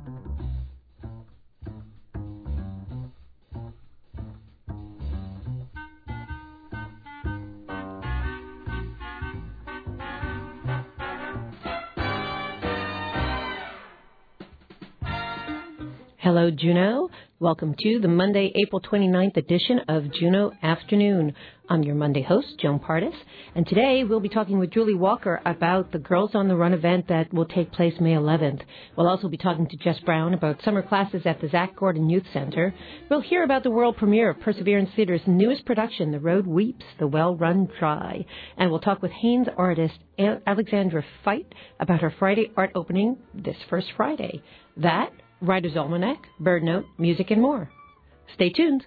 Hello, Juneau. Welcome to the Monday, April 29th edition of Juneau Afternoon. I'm your Monday host, Joan Pardis, and today we'll be talking with Julie Walker about the Girls on the Run event that will take place May 11th. We'll also be talking to Jess Brown about summer classes at the Zach Gordon Youth Center. We'll hear about the world premiere of Perseverance Theater's newest production, The Road Weeps, The Well Run Dry. And we'll talk with Haines artist Alexandra Feit about her Friday art opening this first Friday. That, Writer's Almanac, Bird Note, music, and more. Stay tuned.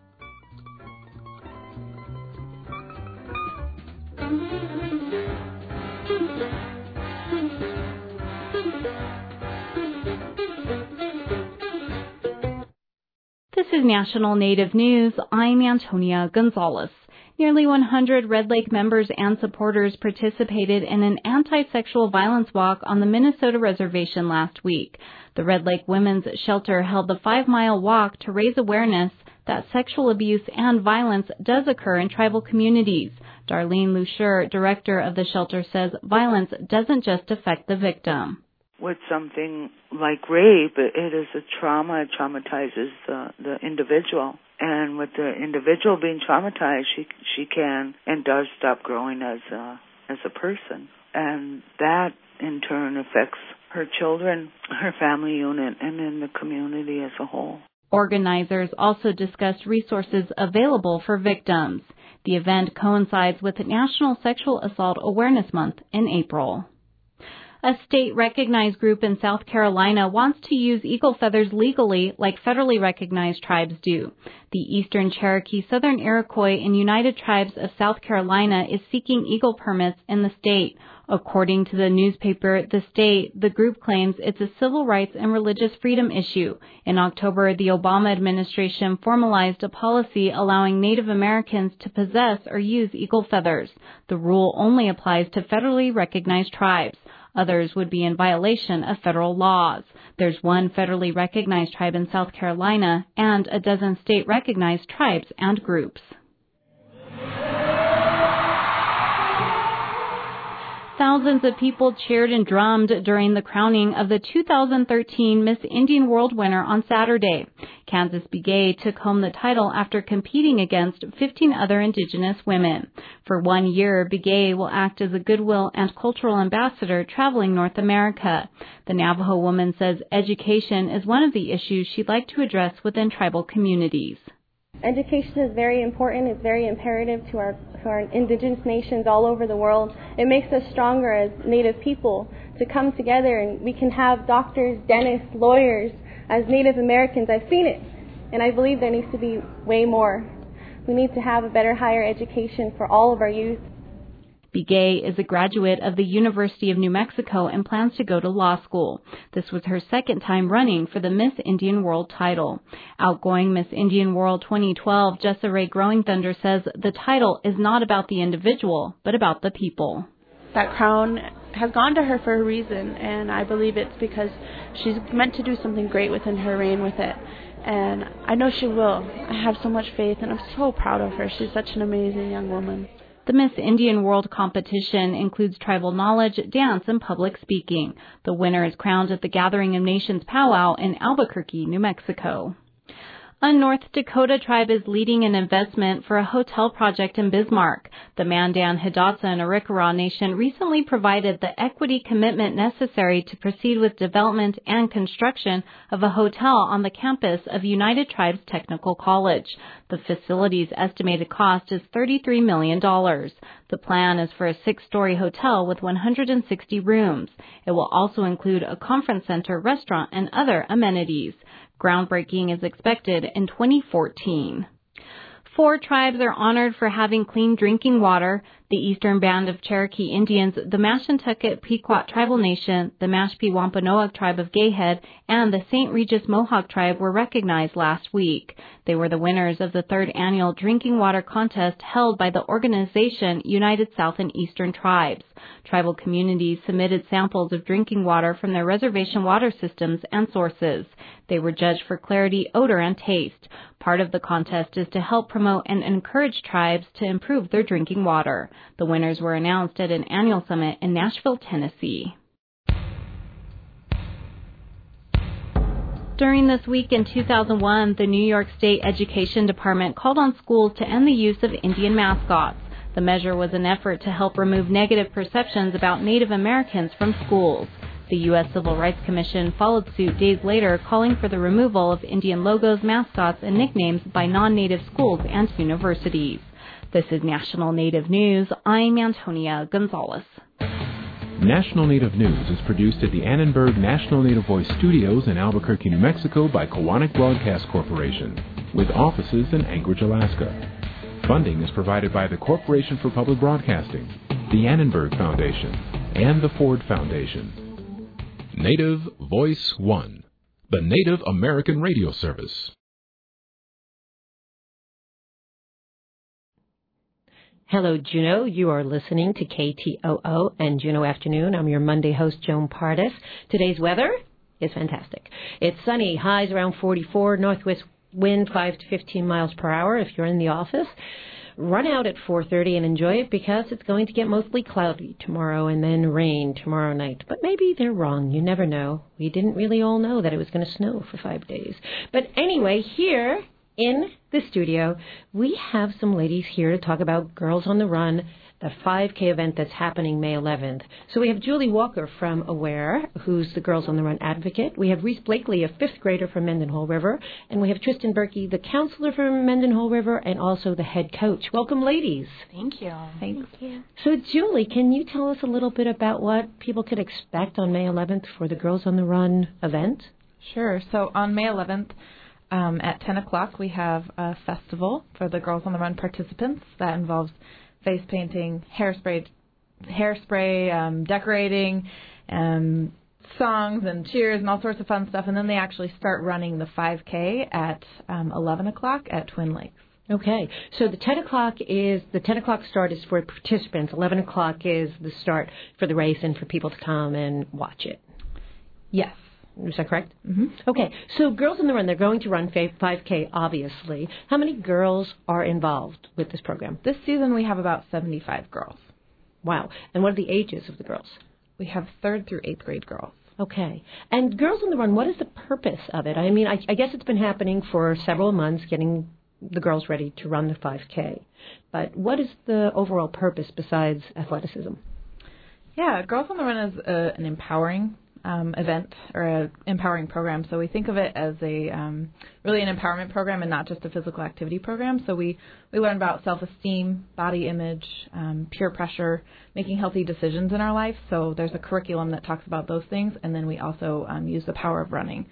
This is National Native News. I'm Antonia Gonzalez. Nearly 100 Red Lake members and supporters participated in an anti-sexual violence walk on the Minnesota Reservation last week. The Red Lake Women's Shelter held the 5-mile walk to raise awareness that sexual abuse and violence does occur in tribal communities. Darlene Lusher, director of the shelter, says violence doesn't just affect the victim. With something like rape, it is a trauma. It traumatizes the individual. And with the individual being traumatized, she can and does stop growing as a person. And that, in turn, affects her children, her family unit, and then the community as a whole. Organizers also discussed resources available for victims. The event coincides with National Sexual Assault Awareness Month in April. A state-recognized group in South Carolina wants to use eagle feathers legally like federally recognized tribes do. The Eastern Cherokee, Southern Iroquois, and United Tribes of South Carolina is seeking eagle permits in the state. According to the newspaper The group claims it's a civil rights and religious freedom issue. In October, the Obama administration formalized a policy allowing Native Americans to possess or use eagle feathers. The rule only applies to federally recognized tribes. Others would be in violation of federal laws. There's one federally recognized tribe in South Carolina and a dozen state-recognized tribes and groups. Thousands of people cheered and drummed during the crowning of the 2013 Miss Indian World winner on Saturday. Kansas Begay took home the title after competing against 15 other Indigenous women. For 1 year, Begay will act as a goodwill and cultural ambassador traveling North America. The Navajo woman says education is one of the issues she'd like to address within tribal communities. Education is very important. It's very imperative to our indigenous nations all over the world. It makes us stronger as Native people to come together, and we can have doctors, dentists, lawyers. As Native Americans, I've seen it, and I believe there needs to be way more. We need to have a better higher education for all of our youth. Begay is a graduate of the University of New Mexico and plans to go to law school. This was her second time running for the Miss Indian World title. Outgoing Miss Indian World 2012, Jessa Ray Growing Thunder says the title is not about the individual, but about the people. That crown has gone to her for a reason, and I believe it's because she's meant to do something great within her reign with it. And I know she will. I have so much faith, and I'm so proud of her. She's such an amazing young woman. The Miss Indian World competition includes tribal knowledge, dance, and public speaking. The winner is crowned at the Gathering of Nations powwow in Albuquerque, New Mexico. A North Dakota tribe is leading an investment for a hotel project in Bismarck. The Mandan, Hidatsa, and Arikara Nation recently provided the equity commitment necessary to proceed with development and construction of a hotel on the campus of United Tribes Technical College. The facility's estimated cost is $33 million. The plan is for a 6-story hotel with 160 rooms. It will also include a conference center, restaurant, and other amenities. Groundbreaking is expected in 2014. 4 tribes are honored for having clean drinking water. The Eastern Band of Cherokee Indians, the Mashantucket Pequot Tribal Nation, the Mashpee Wampanoag Tribe of Gayhead, and the St. Regis Mohawk Tribe were recognized last week. They were the winners of the 3rd annual drinking water contest held by the organization United South and Eastern Tribes. Tribal communities submitted samples of drinking water from their reservation water systems and sources. They were judged for clarity, odor, and taste. Part of the contest is to help promote and encourage tribes to improve their drinking water. The winners were announced at an annual summit in Nashville, Tennessee. During this week in 2001, the New York State Education Department called on schools to end the use of Indian mascots. The measure was an effort to help remove negative perceptions about Native Americans from schools. The U.S. Civil Rights Commission followed suit days later, calling for the removal of Indian logos, mascots, and nicknames by non-Native schools and universities. This is National Native News. I'm Antonia Gonzalez. National Native News is produced at the Annenberg National Native Voice Studios in Albuquerque, New Mexico by Kowanik Broadcast Corporation, with offices in Anchorage, Alaska. Funding is provided by the Corporation for Public Broadcasting, the Annenberg Foundation, and the Ford Foundation. Native Voice One, the Native American radio service. Hello, Juneau. You are listening to KTOO and Juneau Afternoon. I'm your Monday host, Joan Pardis. Today's weather is fantastic. It's sunny, highs around 44, northwest wind 5 to 15 miles per hour if you're in the office. Run out at 4:30 and enjoy it because it's going to get mostly cloudy tomorrow and then rain tomorrow night. But maybe they're wrong. You never know. We didn't really all know that it was going to snow for 5 days. But anyway, here in the studio, we have some ladies here to talk about Girls on the Run, the 5K event that's happening May 11th. So we have Julie Walker from AWARE, who's the Girls on the Run advocate. We have Reese Blakely, a 5th grader from Mendenhall River. And we have Tristan Berkey, the counselor from Mendenhall River, and also the head coach. Welcome, ladies. Thank you. Thank you. So, Julie, can you tell us a little bit about what people could expect on May 11th for the Girls on the Run event? Sure. So on May 11th, at 10 o'clock, we have a festival for the Girls on the Run participants that involves face painting, hairspray, decorating, songs and cheers and all sorts of fun stuff. And then they actually start running the 5K at 11 o'clock at Twin Lakes. Okay. So the 10 o'clock start is for participants. 11 o'clock is the start for the race and for people to come and watch it. Yes. Is that correct? Mm-hmm. Okay. So Girls on the Run, they're going to run 5K, obviously. How many girls are involved with this program? This season we have about 75 girls. Wow. And what are the ages of the girls? We have 3rd through 8th grade girls. Okay. And Girls on the Run, what is the purpose of it? I mean, I guess it's been happening for several months, getting the girls ready to run the 5K. But what is the overall purpose besides athleticism? Yeah, Girls on the Run is an empowering event or an empowering program. So we think of it as a really an empowerment program and not just a physical activity program. So we learn about self-esteem, body image, peer pressure, making healthy decisions in our life. So there's a curriculum that talks about those things, and then we also use the power of running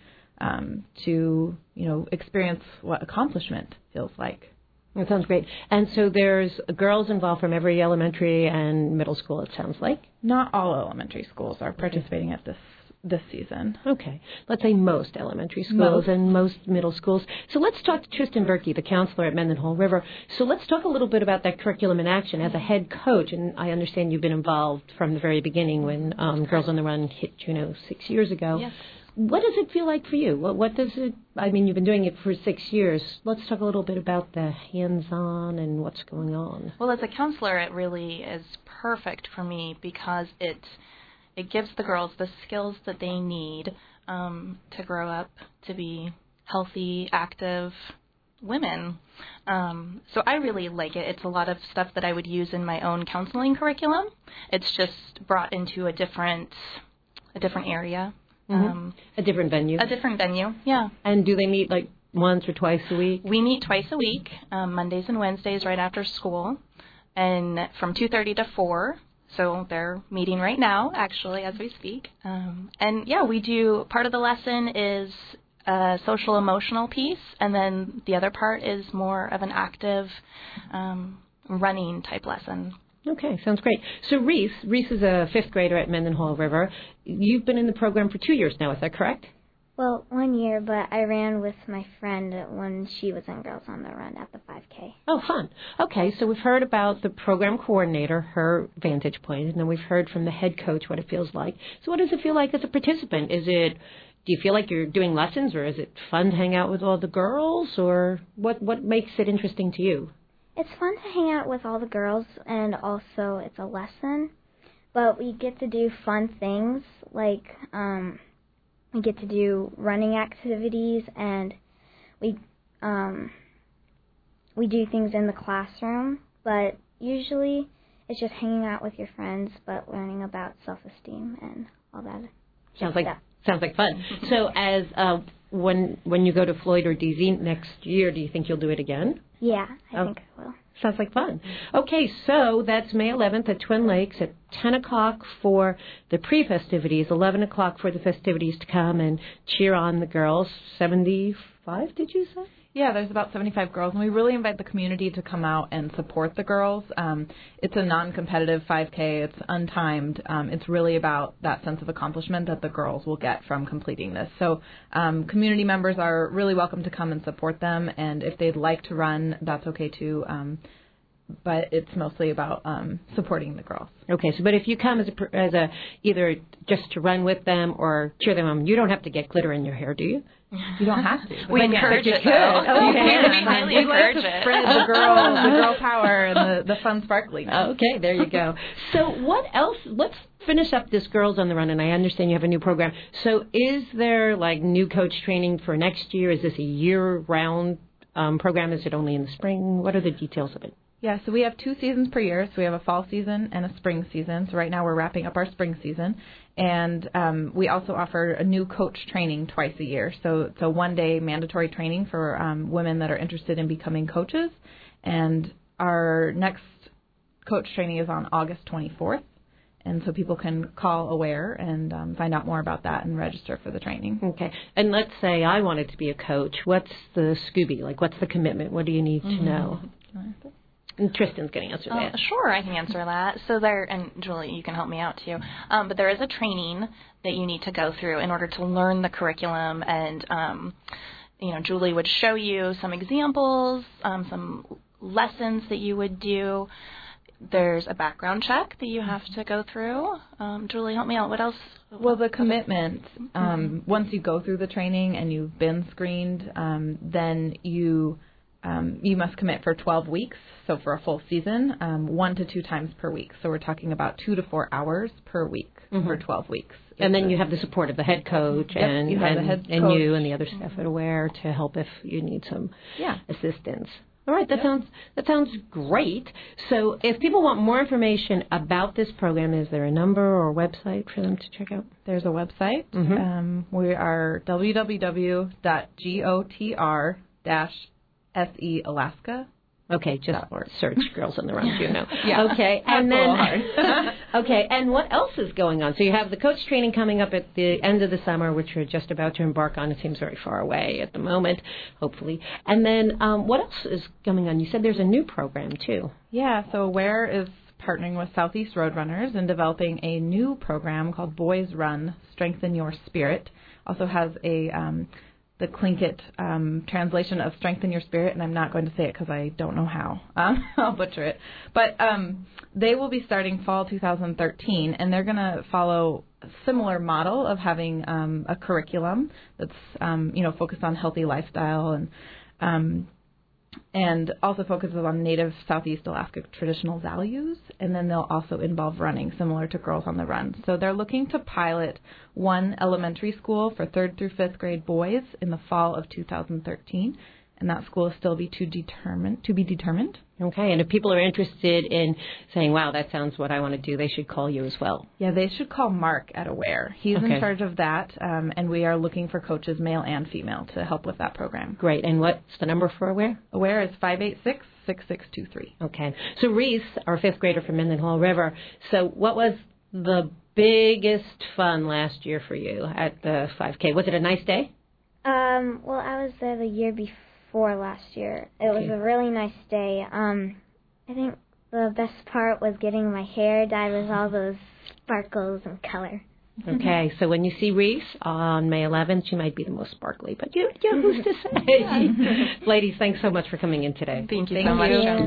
to experience what accomplishment feels like. That sounds great. And so there's girls involved from every elementary and middle school, it sounds like? Not all elementary schools are participating at this season. Okay. Let's say most elementary schools and most middle schools. So let's talk to Tristan Berkey, the counselor at Mendenhall River. So let's talk a little bit about that curriculum in action as a head coach. And I understand you've been involved from the very beginning when Girls on the Run hit Juneau 6 years ago. Yes. What does it feel like for you? What does it, I mean, you've been doing it for 6 years. Let's talk a little bit about the hands-on and what's going on. Well, as a counselor, it really is perfect for me because it gives the girls the skills that they need to grow up to be healthy, active women. So I really like it. It's a lot of stuff that I would use in my own counseling curriculum. It's just brought into a different area. Mm-hmm. A different venue. A different venue, yeah. And do they meet like once or twice a week? We meet twice a week, Mondays and Wednesdays right after school, and from 2:30 to 4. So they're meeting right now, actually, as we speak. And yeah, we do, part of the lesson is a social emotional piece, and then the other part is more of an active running type lesson. Okay, sounds great. So Reese is a 5th grader at Mendenhall River. You've been in the program for 2 years now, is that correct? Well, 1 year, but I ran with my friend when she was in Girls on the Run at the 5K. Oh, fun. Okay, so we've heard about the program coordinator, her vantage point, and then we've heard from the head coach what it feels like. So what does it feel like as a participant? Do you feel like you're doing lessons, or is it fun to hang out with all the girls, or what makes it interesting to you? It's fun to hang out with all the girls, and also it's a lesson, but we get to do fun things, like we get to do running activities, and we do things in the classroom, but usually it's just hanging out with your friends, but learning about self-esteem and all that. Sounds like fun. So as when you go to Floyd or DZ next year, do you think you'll do it again? Yeah, I think I will. Sounds like fun. Okay, so that's May 11th at Twin Lakes at 10 o'clock for the pre-festivities, 11 o'clock for the festivities to come and cheer on the girls. 75, did you say? Yeah, there's about 75 girls, and we really invite the community to come out and support the girls. It's a non-competitive 5K. It's untimed. It's really about that sense of accomplishment that the girls will get from completing this. So community members are really welcome to come and support them, and if they'd like to run, that's okay too. But it's mostly about supporting the girls. Okay, but if you come as a either just to run with them or cheer them on, you don't have to get glitter in your hair, do you? You don't have to. We encourage it, though. Okay. We highly encourage like to it. spread the girl power and the fun sparkling. Okay, there you go. So what else? Let's finish up this Girls on the Run, and I understand you have a new program. So is there like new coach training for next year? Is this a year-round program? Is it only in the spring? What are the details of it? Yeah, so we have 2 seasons per year. So we have a fall season and a spring season. So right now we're wrapping up our spring season. And we also offer a new coach training twice a year. So it's a 1-day mandatory training for women that are interested in becoming coaches. And our next coach training is on August 24th. And so people can call AWARE and find out more about that and register for the training. Okay. And let's say I wanted to be a coach. What's the Scooby? Like, what's the commitment? What do you need to know? And Tristan's going to answer that. Sure, I can answer that. So and Julie, you can help me out too. But there is a training that you need to go through in order to learn the curriculum, and Julie would show you some examples, some lessons that you would do. There's a background check that you have to go through. Julie, help me out. What else? Well, the commitment, once you go through the training and you've been screened, then you must commit for 12 weeks, so for a full season, 1 to 2 times per week. So we're talking about 2 to 4 hours per week for 12 weeks. And then you have the support of the head coach and you and the other staff at AWARE to help if you need some assistance. All right, that sounds great. So if people want more information about this program, is there a number or website for them to check out? There's a website. We are www.gotr-SE Alaska. Okay, just search Girls on the Run, Juneau. Okay, and then okay, and what else is going on? So you have the coach training coming up at the end of the summer, which we're just about to embark on. It seems very far away at the moment, hopefully. And then what else is going on? You said there's a new program too. Yeah, so AWARE is partnering with Southeast Roadrunners and developing a new program called Boys Run, Strengthen Your Spirit. Also has the Tlingit translation of Strengthen Your Spirit, and I'm not going to say it because I don't know how. I'll butcher it. But they will be starting fall 2013, and they're going to follow a similar model of having a curriculum that's focused on healthy lifestyle and also focuses on Native Southeast Alaska traditional values, and then they'll also involve running, similar to Girls on the Run. So they're looking to pilot one elementary school for 3rd through 5th grade boys in the fall of 2013, and that school is still to be determined. Okay, and if people are interested in saying, wow, that sounds what I want to do, they should call you as well. Yeah, they should call Mark at AWARE. He's in charge of that, and we are looking for coaches, male and female, to help with that program. Great, and what's the number for AWARE? AWARE is 586-6623. Okay, so Reese, our 5th grader from Mendenhall River, so what was the biggest fun last year for you at the 5K? Was it a nice day? Well, I was there the year before last year. It was a really nice day. I think the best part was getting my hair dyed with all those sparkles and color. Okay, so when you see Reese on May 11th, she might be the most sparkly, but you who's to say? Ladies, thanks so much for coming in today. Thank you so much.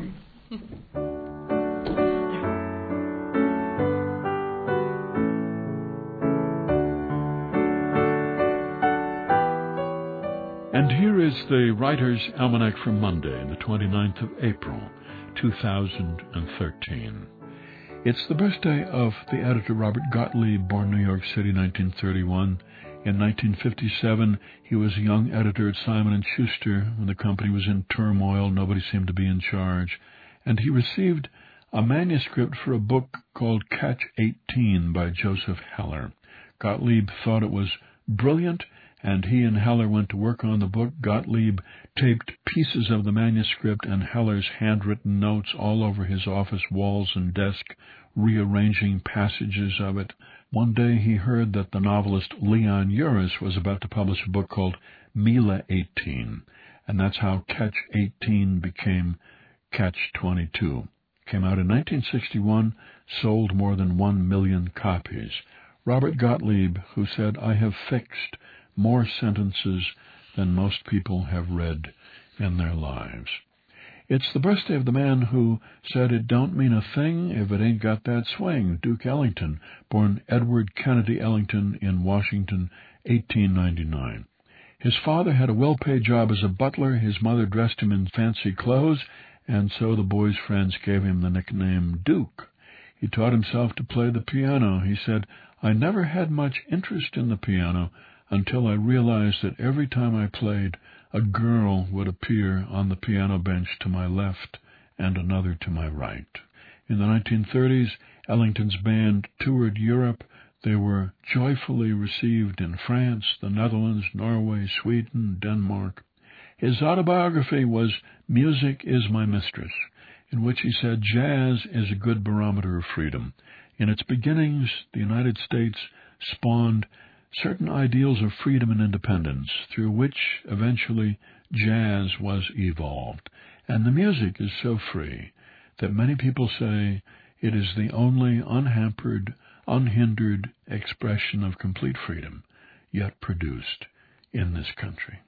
And here is the Writer's Almanac for Monday, the 29th of April, 2013. It's the birthday of the editor Robert Gottlieb, born New York City, 1931. In 1957, he was a young editor at Simon & Schuster when the company was in turmoil. Nobody seemed to be in charge. And he received a manuscript for a book called Catch 18 by Joseph Heller. Gottlieb thought it was brilliant, and he and Heller went to work on the book. Gottlieb taped pieces of the manuscript and Heller's handwritten notes all over his office walls and desk, rearranging passages of it. One day he heard that the novelist Leon Uris was about to publish a book called Mila 18, and that's how Catch 18 became Catch 22. Came out in 1961, sold more than 1 million copies. Robert Gottlieb, who said, "I have fixed more sentences than most people have read in their lives." It's the birthday of the man who said it don't mean a thing if it ain't got that swing, Duke Ellington, born Edward Kennedy Ellington in Washington, 1899. His father had a well-paid job as a butler. His mother dressed him in fancy clothes, and so the boy's friends gave him the nickname Duke. He taught himself to play the piano. He said, "I never had much interest in the piano until I realized that every time I played, a girl would appear on the piano bench to my left and another to my right." In the 1930s, Ellington's band toured Europe. They were joyfully received in France, the Netherlands, Norway, Sweden, Denmark. His autobiography was Music is My Mistress, in which he said jazz is a good barometer of freedom. In its beginnings, the United States spawned certain ideals of freedom and independence, through which eventually jazz was evolved. And the music is so free that many people say it is the only unhampered, unhindered expression of complete freedom yet produced in this country.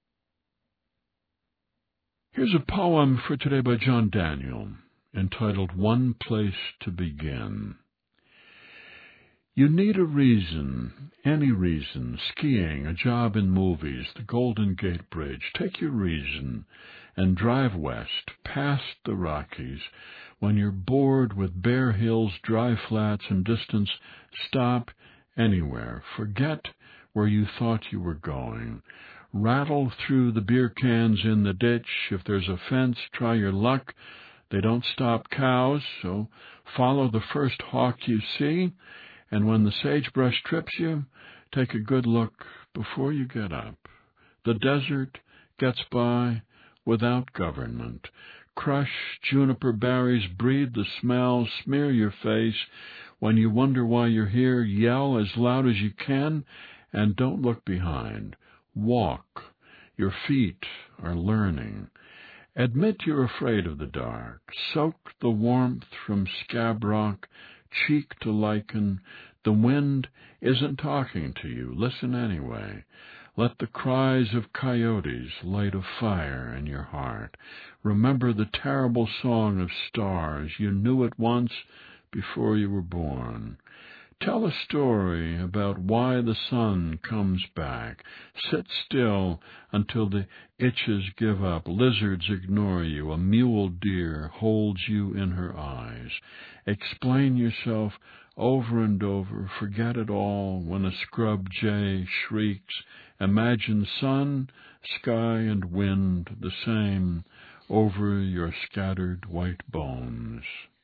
Here's a poem for today by John Daniel, entitled One Place to Begin. You need a reason, any reason, skiing, a job in movies, the Golden Gate Bridge. Take your reason and drive west, past the Rockies. When you're bored with bare hills, dry flats, and distance, stop anywhere. Forget where you thought you were going. Rattle through the beer cans in the ditch. If there's a fence, try your luck. They don't stop cows, so follow the first hawk you see. And when the sagebrush trips you, take a good look before you get up. The desert gets by without government. Crush juniper berries, breathe the smell, smear your face. When you wonder why you're here, yell as loud as you can, and don't look behind. Walk. Your feet are learning. Admit you're afraid of the dark. Soak the warmth from Scab Rock, cheek to lichen. The wind isn't talking to you. Listen anyway. Let the cries of coyotes light a fire in your heart. Remember the terrible song of stars. You knew it once before you were born. Tell a story about why the sun comes back. Sit still until the itches give up. Lizards ignore you. A mule deer holds you in her eyes. Explain yourself over and over. Forget it all when a scrub jay shrieks. Imagine sun, sky, and wind the same over your scattered white bones.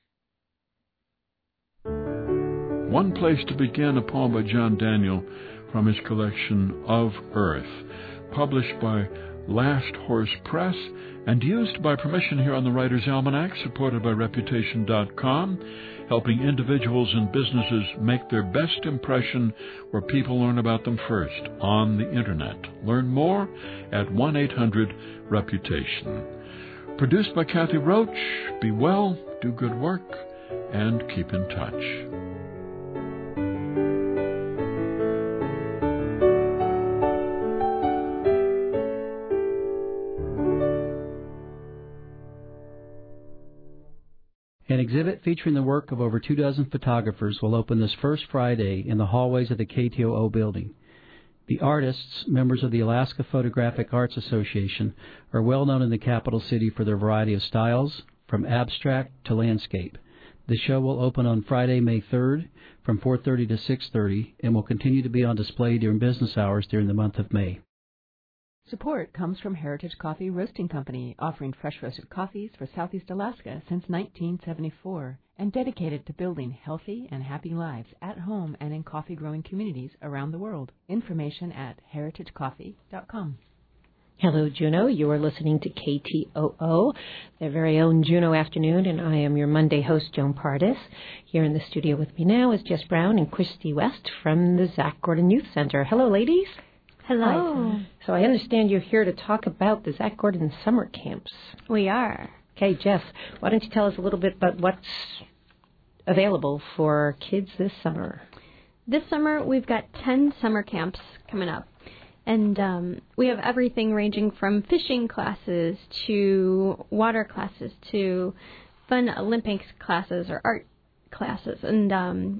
One Place to Begin, a poem by John Daniel from his collection Of Earth, published by Last Horse Press, and used by permission here on the Writer's Almanac, supported by Reputation.com, helping individuals and businesses make their best impression where people learn about them first, on the Internet. Learn more at 1-800-REPUTATION. Produced by Kathy Roach. Be well, do good work, and keep in touch. An exhibit featuring the work of over 24 photographers will open this first Friday in the hallways of the KTOO building. The artists, members of the Alaska Photographic Arts Association, are well known in the capital city for their variety of styles, from abstract to landscape. The show will open on Friday, May 3rd, from 4:30 to 6:30, and will continue to be on display during business hours during the month of May. Support comes from Heritage Coffee Roasting Company, offering fresh roasted coffees for Southeast Alaska since 1974, and dedicated to building healthy and happy lives at home and in coffee-growing communities around the world. Information at heritagecoffee.com. Hello, Juneau. You are listening to KTOO, their very own Juneau Afternoon, and I am your Monday host, Joan Pardis. Here in the studio with me now is Jess Brown and Christy West from the Zach Gordon Youth Center. Hello, ladies. Hello. Hi. So I understand you're here to talk about the Zach Gordon summer camps. We are. Okay, Jess, why don't you tell us a little bit about what's available for kids this summer? This summer, we've got 10 summer camps coming up. And we have everything ranging from fishing classes to water classes to fun Olympics classes or art classes. And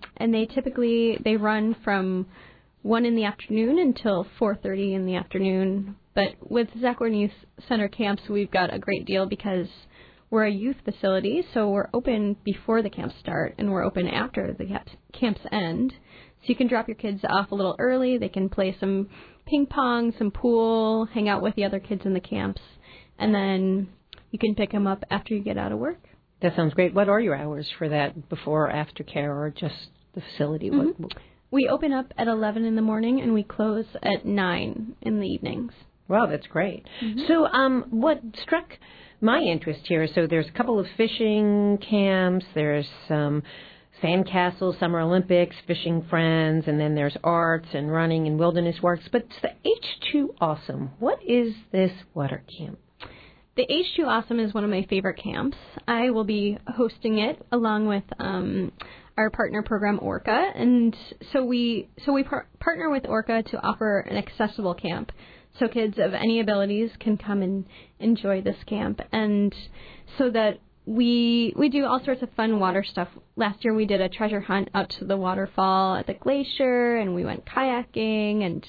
they run from 1 in the afternoon until 4:30 in the afternoon. But with Zach Gordon Youth Center camps, we've got a great deal because we're a youth facility, so we're open before the camps start, and we're open after the camps end. So you can drop your kids off a little early. They can play some ping pong, some pool, hang out with the other kids in the camps, and then you can pick them up after you get out of work. That sounds great. What are your hours for that, before or after care, or just the facility? Mm-hmm. We open up at 11 in the morning, and we close at 9 in the evenings. Wow, that's great. Mm-hmm. So what struck my interest here, so there's a couple of fishing camps, there's some sandcastles, Summer Olympics, Fishing Friends, and then there's arts and running and wilderness works. But it's the H2 Awesome. What is this water camp? The H2 Awesome is one of my favorite camps. I will be hosting it along with our partner program, Orca. And so we partner with Orca to offer an accessible camp. So kids of any abilities can come and enjoy this camp. And so that we do all sorts of fun water stuff. Last year we did a treasure hunt out to the waterfall at the glacier, and we went kayaking, and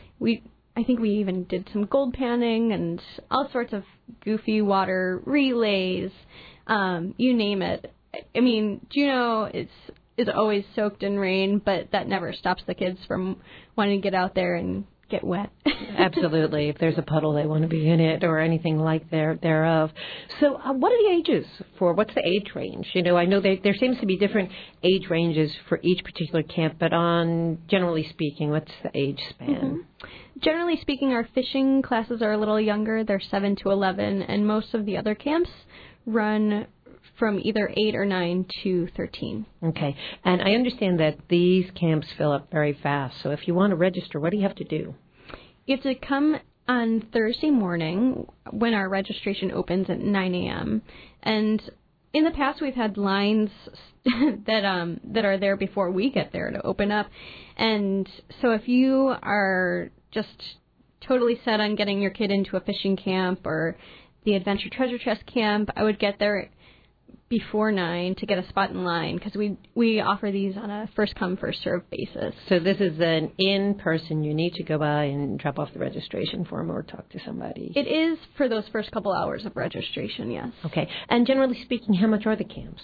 I think we even did some gold panning and all sorts of goofy water relays, you name it. I mean, Juneau is always soaked in rain, but that never stops the kids from wanting to get out there and get wet. Absolutely. If there's a puddle, they want to be in it or anything like thereof. So what are the ages for, what's the age range? You know, I know there seems to be different age ranges for each particular camp, but generally speaking, what's the age span? Mm-hmm. Generally speaking, our fishing classes are a little younger. They're 7 to 11, and most of the other camps run from either 8 or 9 to 13. Okay. And I understand that these camps fill up very fast. So if you want to register, what do you have to do? You have to come on Thursday morning when our registration opens at 9 a.m. And in the past, we've had lines that are there before we get there to open up. And so if you are just totally set on getting your kid into a fishing camp or the Adventure Treasure Chest camp, I would get there before 9 to get a spot in line, because we offer these on a first-come, first-served basis. So this is an in-person. You need to go by and drop off the registration form or talk to somebody. It is for those first couple hours of registration, yes. Okay. And generally speaking, how much are the camps?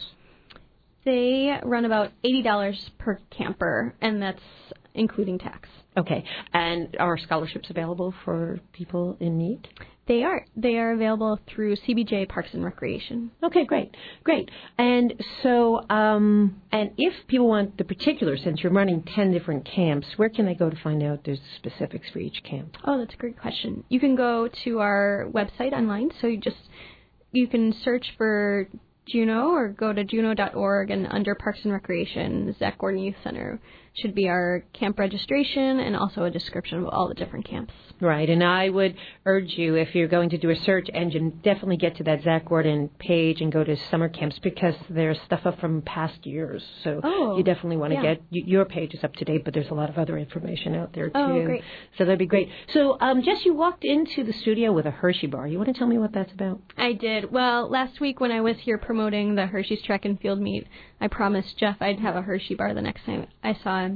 They run about $80 per camper, and that's including tax. Okay. And are scholarships available for people in need? They are. They are available through CBJ Parks and Recreation. Okay, great. And so, and if people want the particular, since you're running 10 different camps, where can they go to find out the specifics for each camp? Oh, that's a great question. You can go to our website online. So you can search for Juneau or go to juneau.org, and under Parks and Recreation, Zach Gordon Youth Center should be our camp registration and also a description of all the different camps. Right, and I would urge you, if you're going to do a search engine, definitely get to that Zach Gordon page and go to summer camps, because there's stuff up from past years. So you definitely want to get, your page is up to date, but there's a lot of other information out there too. Oh, great. So that'd be great. So Jess, you walked into the studio with a Hershey bar. You want to tell me what that's about? I did. Well, last week when I was here promoting the Hershey's track and field meet, I promised Jeff I'd have a Hershey bar the next time I saw him.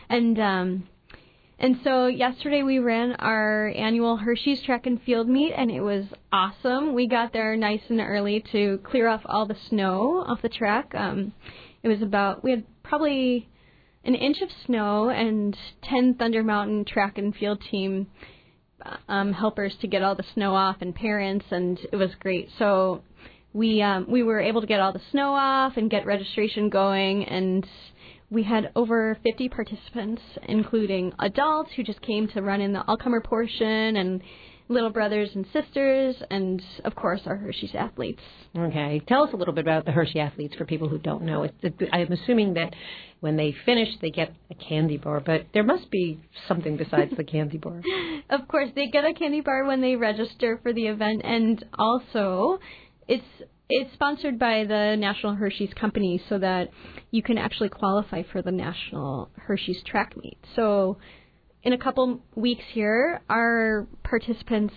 And so yesterday we ran our annual Hershey's track and field meet, and it was awesome. We got there nice and early to clear off all the snow off the track. We had probably an inch of snow and 10 Thunder Mountain track and field team helpers to get all the snow off, and parents, and it was great. So we were able to get all the snow off and get registration going, and we had over 50 participants, including adults who just came to run in the all-comer portion, and little brothers and sisters, and, of course, our Hershey's athletes. Okay. Tell us a little bit about the Hershey athletes for people who don't know. I'm assuming that when they finish, they get a candy bar, but there must be something besides the candy bar. Of course, they get a candy bar when they register for the event, and also it's sponsored by the National Hershey's Company, so that you can actually qualify for the National Hershey's track meet. So in a couple weeks here, our participants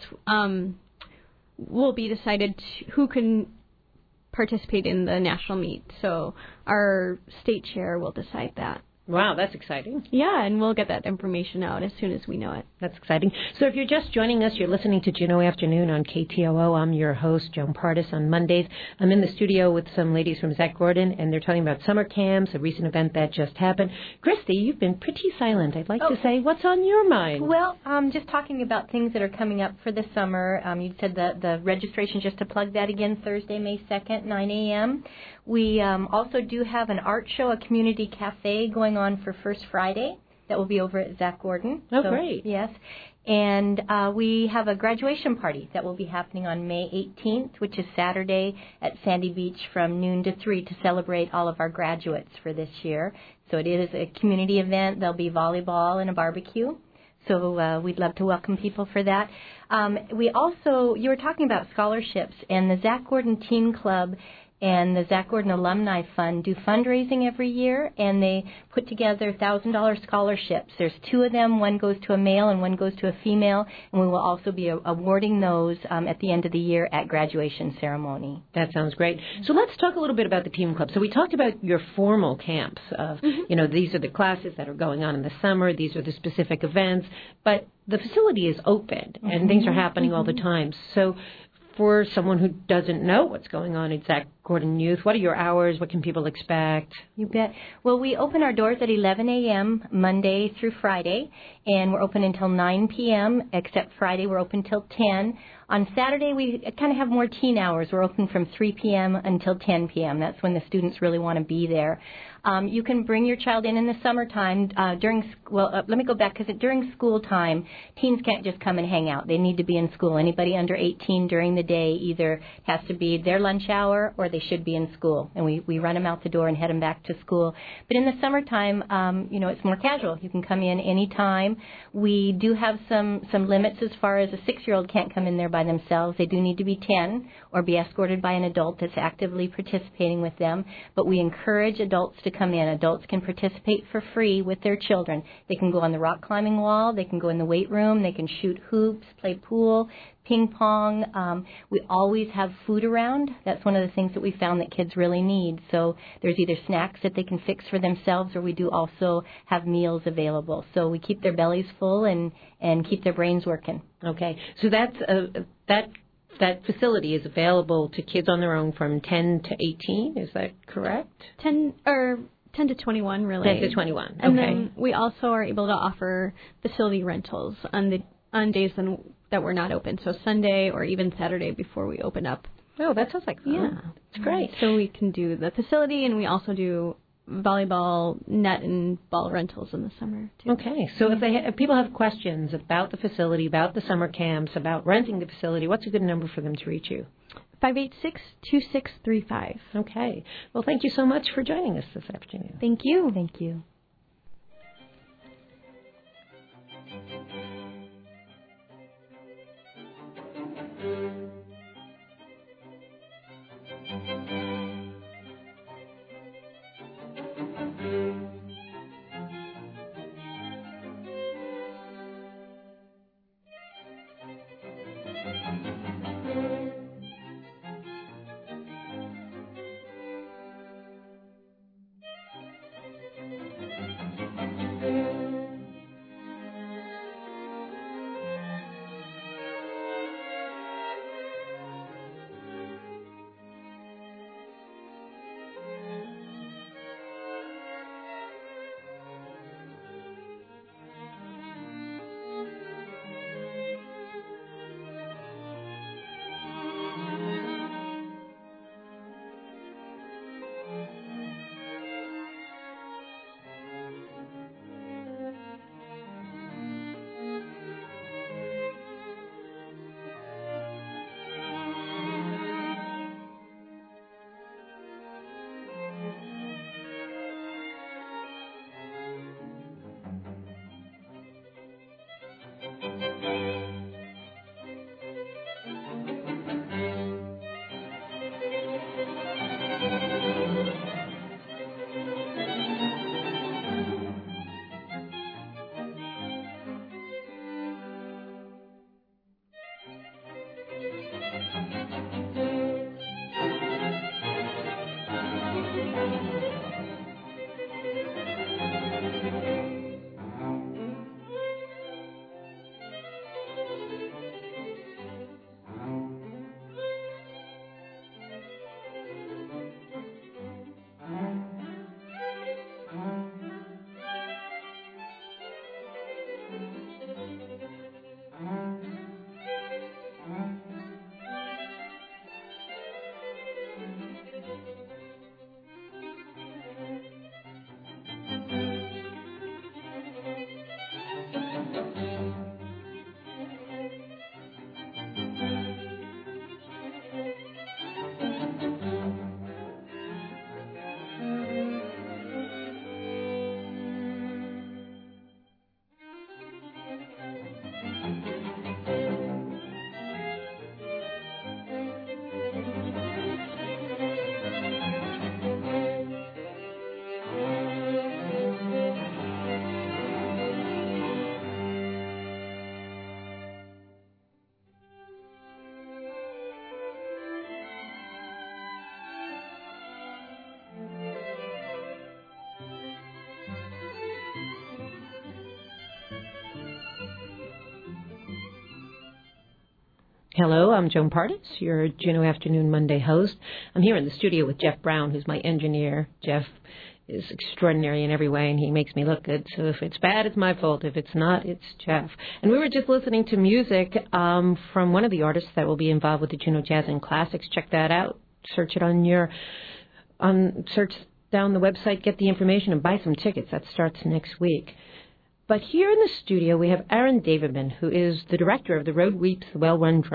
will be decided who can participate in the national meet. So our state chair will decide that. Wow, that's exciting. Yeah, and we'll get that information out as soon as we know it. That's exciting. So if you're just joining us, you're listening to Juneau Afternoon on KTOO. I'm your host, Joan Pardis, on Mondays. I'm in the studio with some ladies from Zach Gordon, and they're talking about summer camps, a recent event that just happened. Christy, you've been pretty silent. I'd like to say, what's on your mind? Well, just talking about things that are coming up for the summer. You said the registration, just to plug that again, Thursday, May 2nd, 9 a.m. We also do have an art show, a community cafe going on for First Friday. That will be over at Zach Gordon. Oh, so, great. Yes. And we have a graduation party that will be happening on May 18th, which is Saturday at Sandy Beach from noon to 3 to celebrate all of our graduates for this year. So it is a community event. There'll be volleyball and a barbecue. So we'd love to welcome people for that. We also, you were talking about scholarships, and the Zach Gordon Teen Club and the Zach Gordon Alumni Fund do fundraising every year, and they put together $1,000 scholarships. There's two of them. One goes to a male and one goes to a female, and we will also be awarding those at the end of the year at graduation ceremony. That sounds great. So let's talk a little bit about the Teen Club. So we talked about your formal camps of, these are the classes that are going on in the summer, these are the specific events, but the facility is open, and things are happening all the time. So for someone who doesn't know what's going on at Zach Gordon Youth, what are your hours? What can people expect? You bet. Well, we open our doors at 11 a.m. Monday through Friday, and we're open until 9 p.m., except Friday we're open till 10. On Saturday, we kind of have more teen hours. We're open from 3 p.m. until 10 p.m. That's when the students really want to be there. You can bring your child in the summertime let me go back, because during school time, teens can't just come and hang out. They need to be in school. Anybody under 18 during the day either has to be their lunch hour or they should be in school. And we run them out the door and head them back to school. But in the summertime, it's more casual. You can come in any time. We do have some limits as far as a 6-year-old can't come in there by themselves. They do need to be 10 or be escorted by an adult that's actively participating with them. But we encourage adults to come in. Adults can participate for free with their children. They can go on the rock climbing wall. They can go in the weight room. They can shoot hoops, play pool, ping pong. We always have food around. That's one of the things that we found that kids really need. So there's either snacks that they can fix for themselves, or we do also have meals available. So we keep their bellies full and keep their brains working. Okay. So that facility is available to kids on their own from 10 to 18. Is that correct? 10 to 21, really. 10 to 21. And then we also are able to offer facility rentals on days that we're not open. So Sunday or even Saturday before we open up. Oh, that sounds like fun. Yeah. It's great. So we can do the facility, and we also do volleyball, net, and ball rentals in the summer, too. Okay. So if people have questions about the facility, about the summer camps, about renting the facility, what's a good number for them to reach you? 586-2635. Okay. Well, thank you so much for joining us this afternoon. Thank you. Thank you. Hello, I'm Joan Pardis, your Juno Afternoon Monday host. I'm here in the studio with Jeff Brown, who's my engineer. Jeff is extraordinary in every way, and he makes me look good. So if it's bad, it's my fault. If it's not, it's Jeff. And we were just listening to music from one of the artists that will be involved with the Juno Jazz and Classics. Check that out. Search it search down the website, get the information, and buy some tickets. That starts next week. But here in the studio, we have Aaron Davidman, who is the director of The Road Weeps, The Well Runs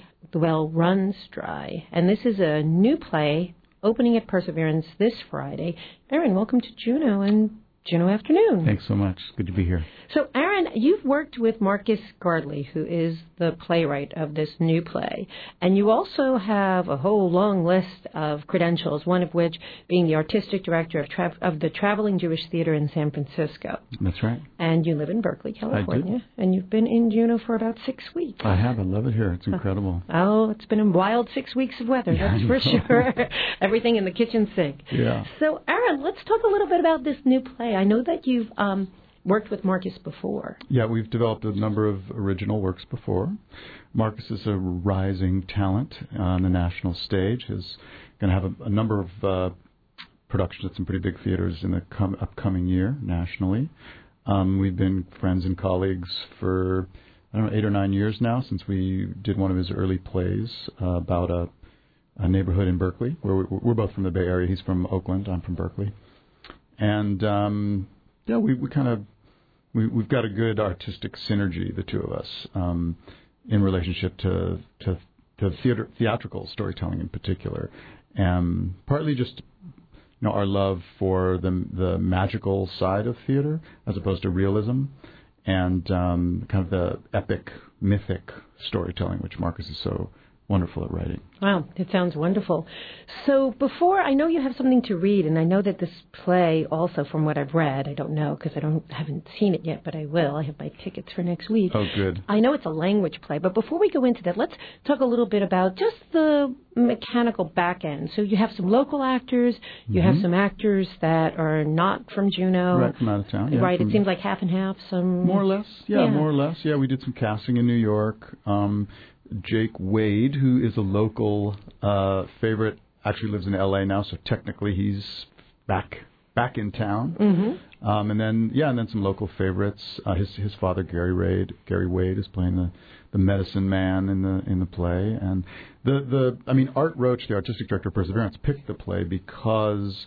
Dry. And this is a new play opening at Perseverance this Friday. Aaron, welcome to Juno and Juno Afternoon. Thanks so much. Good to be here. So, Aaron, you've worked with Marcus Gardley, who is the playwright of this new play. And you also have a whole long list of credentials, one of which being the artistic director of the Traveling Jewish Theater in San Francisco. That's right. And you live in Berkeley, California. I do. And you've been in Juno for about 6 weeks. I have. I love it here. It's incredible. Oh, it's been a wild 6 weeks of weather, that's for sure. Everything in the kitchen sink. Yeah. So, Aaron, let's talk a little bit about this new play. I know that you've worked with Marcus before. Yeah, we've developed a number of original works before. Marcus is a rising talent on the national stage. He's going to have a number of productions at some pretty big theaters in the upcoming year nationally. We've been friends and colleagues for 8 or 9 years now since we did one of his early plays about a neighborhood in Berkeley, where we're both from the Bay Area. He's from Oakland. I'm from Berkeley. And, we've got a good artistic synergy, the two of us, in relationship to theatrical storytelling in particular. Partly just our love for the magical side of theater as opposed to realism, and kind of the epic, mythic storytelling, which Marcus is so wonderful at writing. Wow, it sounds wonderful. So I know you have something to read, and I know that this play also, from what I've read, I don't know because haven't seen it yet, but I will. I have my tickets for next week. Oh, good. I know it's a language play, but before we go into that, let's talk a little bit about just the mechanical back end. So you have some local actors, you have some actors that are not from Juneau. Right, from out of town. Yeah, right, it seems like half and half. More or less, more or less. Yeah, we did some casting in New York. Jake Wade, who is a local favorite, actually lives in L.A. now, so technically he's back in town. Mm-hmm. And then some local favorites. His father, Gary Wade, is playing the medicine man in the play. And Art Roach, the artistic director of Perseverance, picked the play because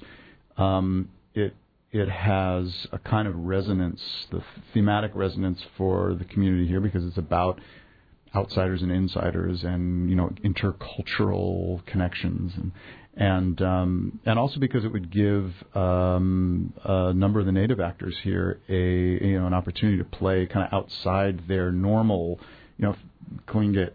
it has a kind of resonance, the thematic resonance for the community here, because it's about outsiders and insiders, and intercultural connections, and also because it would give a number of the native actors here an opportunity to play kind of outside their normal Tlingit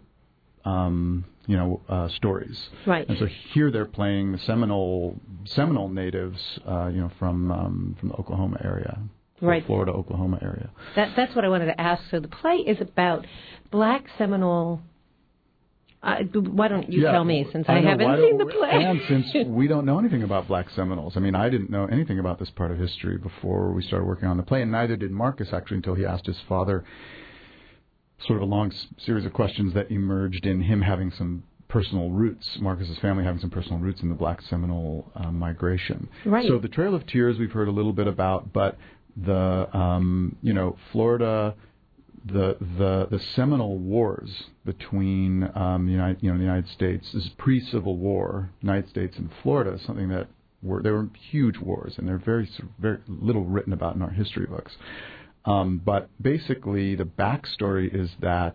stories. Right. And so here they're playing the Seminole natives from the Oklahoma area. Right. Florida, Oklahoma area. That's what I wanted to ask. So the play is about Black Seminole. Why don't you tell me, since I haven't seen the play? And since we don't know anything about Black Seminoles. I didn't know anything about this part of history before we started working on the play, and neither did Marcus, actually, until he asked his father sort of a long series of questions that emerged in him having some personal roots, Marcus's family having some personal roots in the Black Seminole migration. Right. So the Trail of Tears we've heard a little bit about, but the Florida, the Seminole Wars between the United States, this is pre-Civil War, United States and Florida, something that they were huge wars, and they're very little written about in our history books. But basically, the backstory is that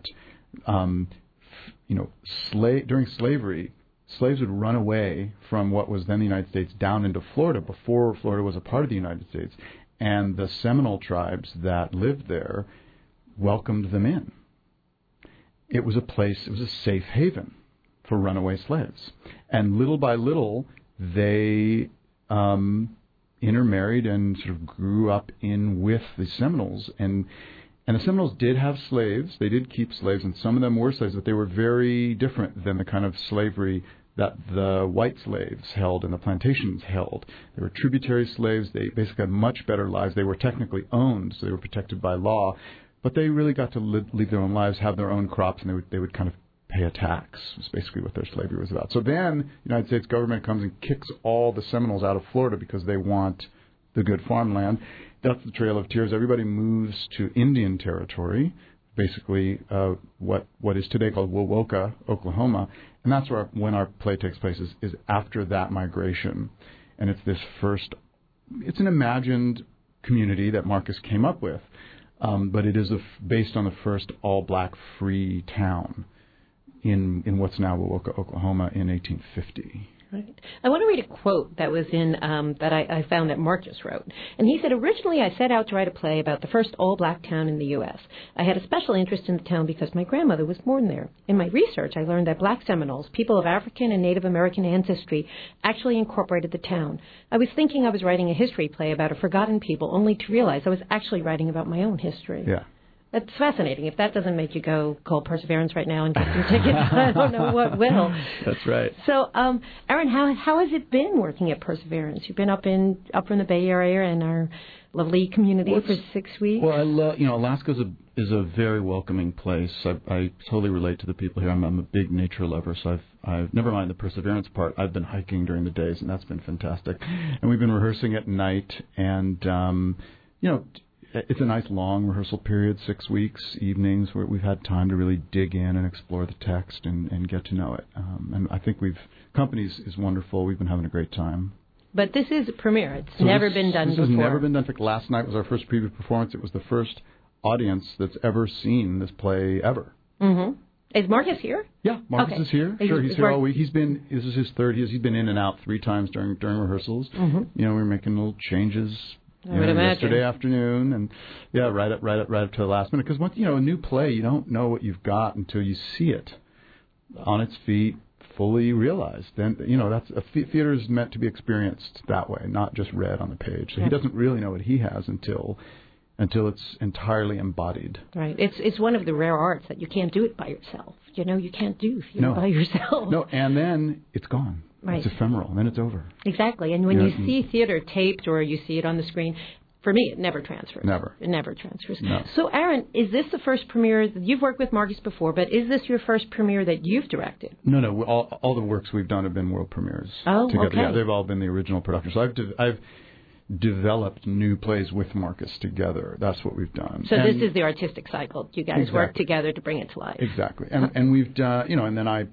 during slavery, slaves would run away from what was then the United States down into Florida before Florida was a part of the United States. And the Seminole tribes that lived there welcomed them in. It was a safe haven for runaway slaves. And little by little, they intermarried and sort of grew up in with the Seminoles. And the Seminoles did have slaves. They did keep slaves, and some of them were slaves, but they were very different than the kind of slavery that the white slaves held and the plantations held. They were tributary slaves. They basically had much better lives. They were technically owned, so they were protected by law, but they really got to lead their own lives, have their own crops, and they would kind of pay a tax. That's basically what their slavery was about. So then the United States government comes and kicks all the Seminoles out of Florida because they want the good farmland. That's the Trail of Tears. Everybody moves to Indian territory, basically what is today called Wewoka, Oklahoma, and that's when our play takes place, is after that migration. And it's it's an imagined community that Marcus came up with, but it is based on the first all-black free town in what's now Wewoka, Oklahoma, in 1850. Right. I want to read a quote that was in that I found that Marcus wrote. And he said, "Originally, I set out to write a play about the first all-black town in the U.S. I had a special interest in the town because my grandmother was born there. In my research, I learned that Black Seminoles, people of African and Native American ancestry, actually incorporated the town. I was thinking I was writing a history play about a forgotten people, only to realize I was actually writing about my own history." Yeah. That's fascinating. If that doesn't make you go call Perseverance right now and get some tickets, I don't know what will. That's right. So, Aaron, how has it been working at Perseverance? You've been up in the Bay Area in our lovely community for 6 weeks. Well, I love, Alaska is a very welcoming place. I totally relate to the people here. I'm a big nature lover, so I've never mind the Perseverance part. I've been hiking during the days, and that's been fantastic. And we've been rehearsing at night, and it's a nice long rehearsal period, 6 weeks, evenings, where we've had time to really dig in and explore the text and get to know it. And I think companies is wonderful. We've been having a great time. But this is a premiere. It's never been done before. This has never been done. In fact, last night was our first preview performance. It was the first audience that's ever seen this play ever. Mm-hmm. Is Marcus here? Yeah, Marcus is here. Sure, he's here all week. This is his third. He's been in and out 3 times during rehearsals. Mm-hmm. We're making little changes. Yesterday afternoon, and right up to the last minute. Because once a new play, you don't know what you've got until you see it on its feet, fully realized. Then that's theater is meant to be experienced that way, not just read on the page. So he doesn't really know what he has until it's entirely embodied. Right. It's one of the rare arts that you can't do it by yourself. You can't do theater by yourself. No, and then it's gone. Right. It's ephemeral, and then it's over. Exactly. And when you see theater taped or you see it on the screen, for me, it never transfers. Never. It never transfers. No. So, Aaron, is this the first premiere? You've worked with Marcus before, but is this your first premiere that you've directed? No. All the works we've done have been world premieres. Oh, together. okay. Yeah, they've all been the original production. So I've developed new plays with Marcus together. That's what we've done. So this is the artistic cycle. You guys work together to bring it to life. Exactly. And we've done, and then I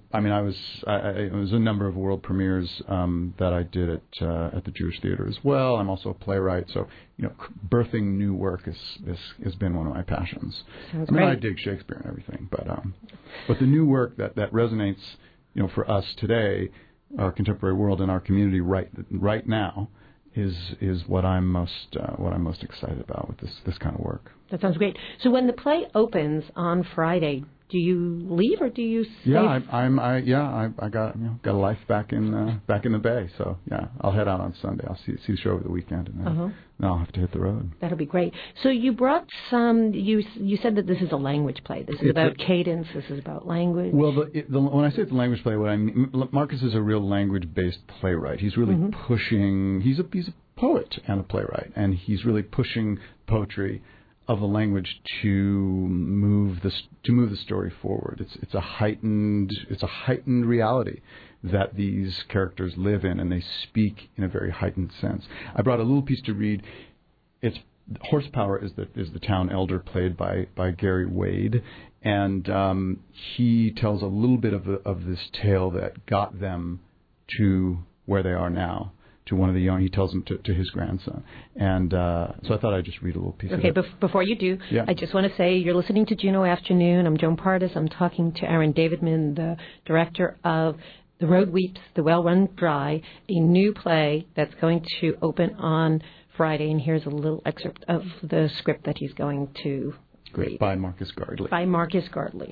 was a number of world premieres that I did at the Jewish Theater as well. I'm also a playwright, so birthing new work has been one of my passions. Sounds great. I dig Shakespeare and everything, but the new work that resonates, for us today, our contemporary world and our community right now, is what I'm most excited about with this kind of work. That sounds great. So when the play opens on Friday, do you leave or do you stay? Yeah, I got a life back in the Bay. So I'll head out on Sunday. I'll see the show over the weekend, and then I'll have to hit the road. That'll be great. So you brought some. You said that this is a language play. This is about cadence. This is about language. Well, when I say it's a language play, what I mean, Marcus is a real language-based playwright. He's really pushing. He's a poet and a playwright, and he's really pushing poetry of a language to move the story forward. It's a heightened reality that these characters live in, and they speak in a very heightened sense. I brought a little piece to read. It's Horsepower is the town elder, played by Gary Wade, and he tells a little bit of this tale that got them to where they are now. To one of the young, he tells them to his grandson, and so I thought I'd just read a little piece of it. Okay, before you do, I just want to say you're listening to Juno Afternoon. I'm Joan Pardis. I'm talking to Aaron Davidman, the director of The Road Weeps, The Well Run Dry, a new play that's going to open on Friday, and here's a little excerpt of the script that he's going to read. By Marcus Gardley. By Marcus Gardley.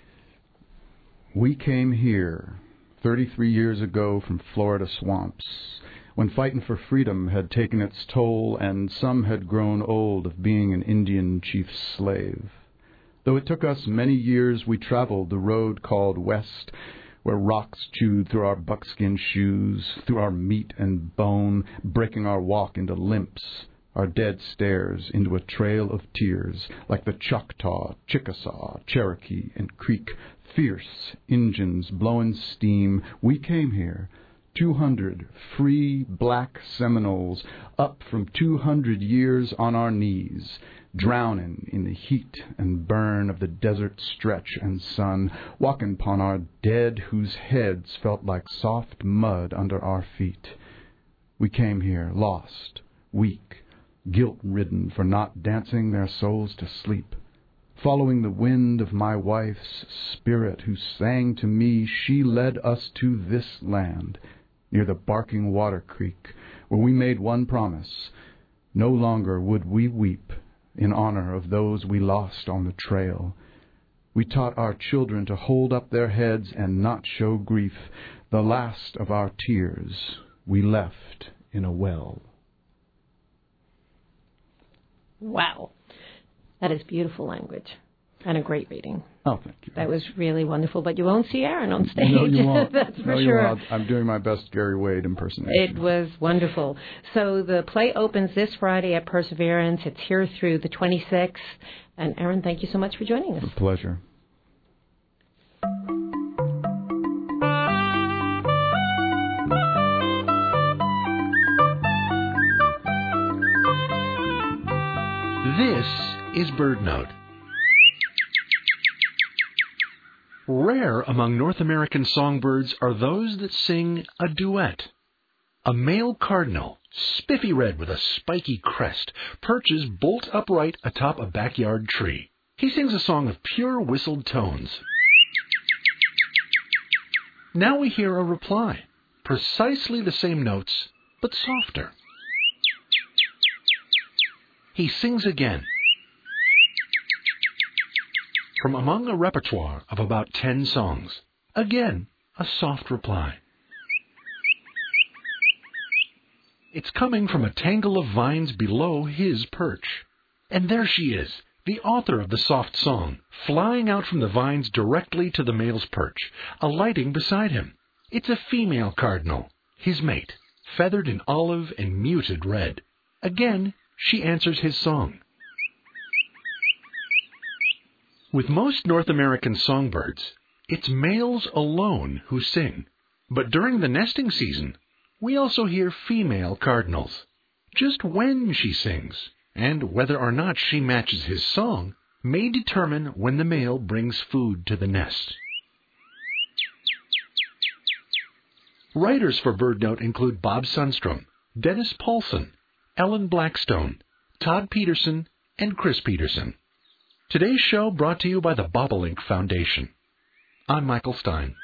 We came here 33 years ago from Florida swamps, when fighting for freedom had taken its toll and some had grown old of being an Indian chief's slave. Though it took us many years, we traveled the road called West, where rocks chewed through our buckskin shoes, through our meat and bone, breaking our walk into limps, our dead stares into a trail of tears, like the Choctaw, Chickasaw, Cherokee, and Creek, fierce engines blowing steam. We came here, 200 free black Seminoles, up from 200 years on our knees, drowning in the heat and burn of the desert stretch and sun, walking upon our dead whose heads felt like soft mud under our feet. We came here lost, weak, guilt-ridden for not dancing their souls to sleep, following the wind of my wife's spirit who sang to me. She led us to this land, near the Barking Water Creek, where we made one promise. No longer would we weep in honor of those we lost on the trail. We taught our children to hold up their heads and not show grief. The last of our tears we left in a well. Wow. That is beautiful language. And a great reading. Oh, thank you. That was really wonderful, but you won't see Aaron on stage. No, you won't. That's for no, sure. You won't. I'm doing my best Gary Wade impersonation. It was wonderful. So the play opens this Friday at Perseverance. It's here through the 26th. And Aaron, thank you so much for joining us. It's a pleasure. This is BirdNote. Rare among North American songbirds are those that sing a duet. A male cardinal, spiffy red with a spiky crest, perches bolt upright atop a backyard tree. He sings a song of pure whistled tones. Now we hear a reply, precisely the same notes, but softer. He sings again. From among a repertoire of about 10 songs, again a soft reply. It's coming from a tangle of vines below his perch. And there she is, the author of the soft song, flying out from the vines directly to the male's perch, alighting beside him. It's a female cardinal, his mate, feathered in olive and muted red. Again, she answers his song. With most North American songbirds, it's males alone who sing. But during the nesting season, we also hear female cardinals. Just when she sings, and whether or not she matches his song, may determine when the male brings food to the nest. Writers for BirdNote include Bob Sundstrom, Dennis Paulson, Ellen Blackstone, Todd Peterson, and Chris Peterson. Today's show brought to you by the Bobolink Foundation. I'm Michael Stein.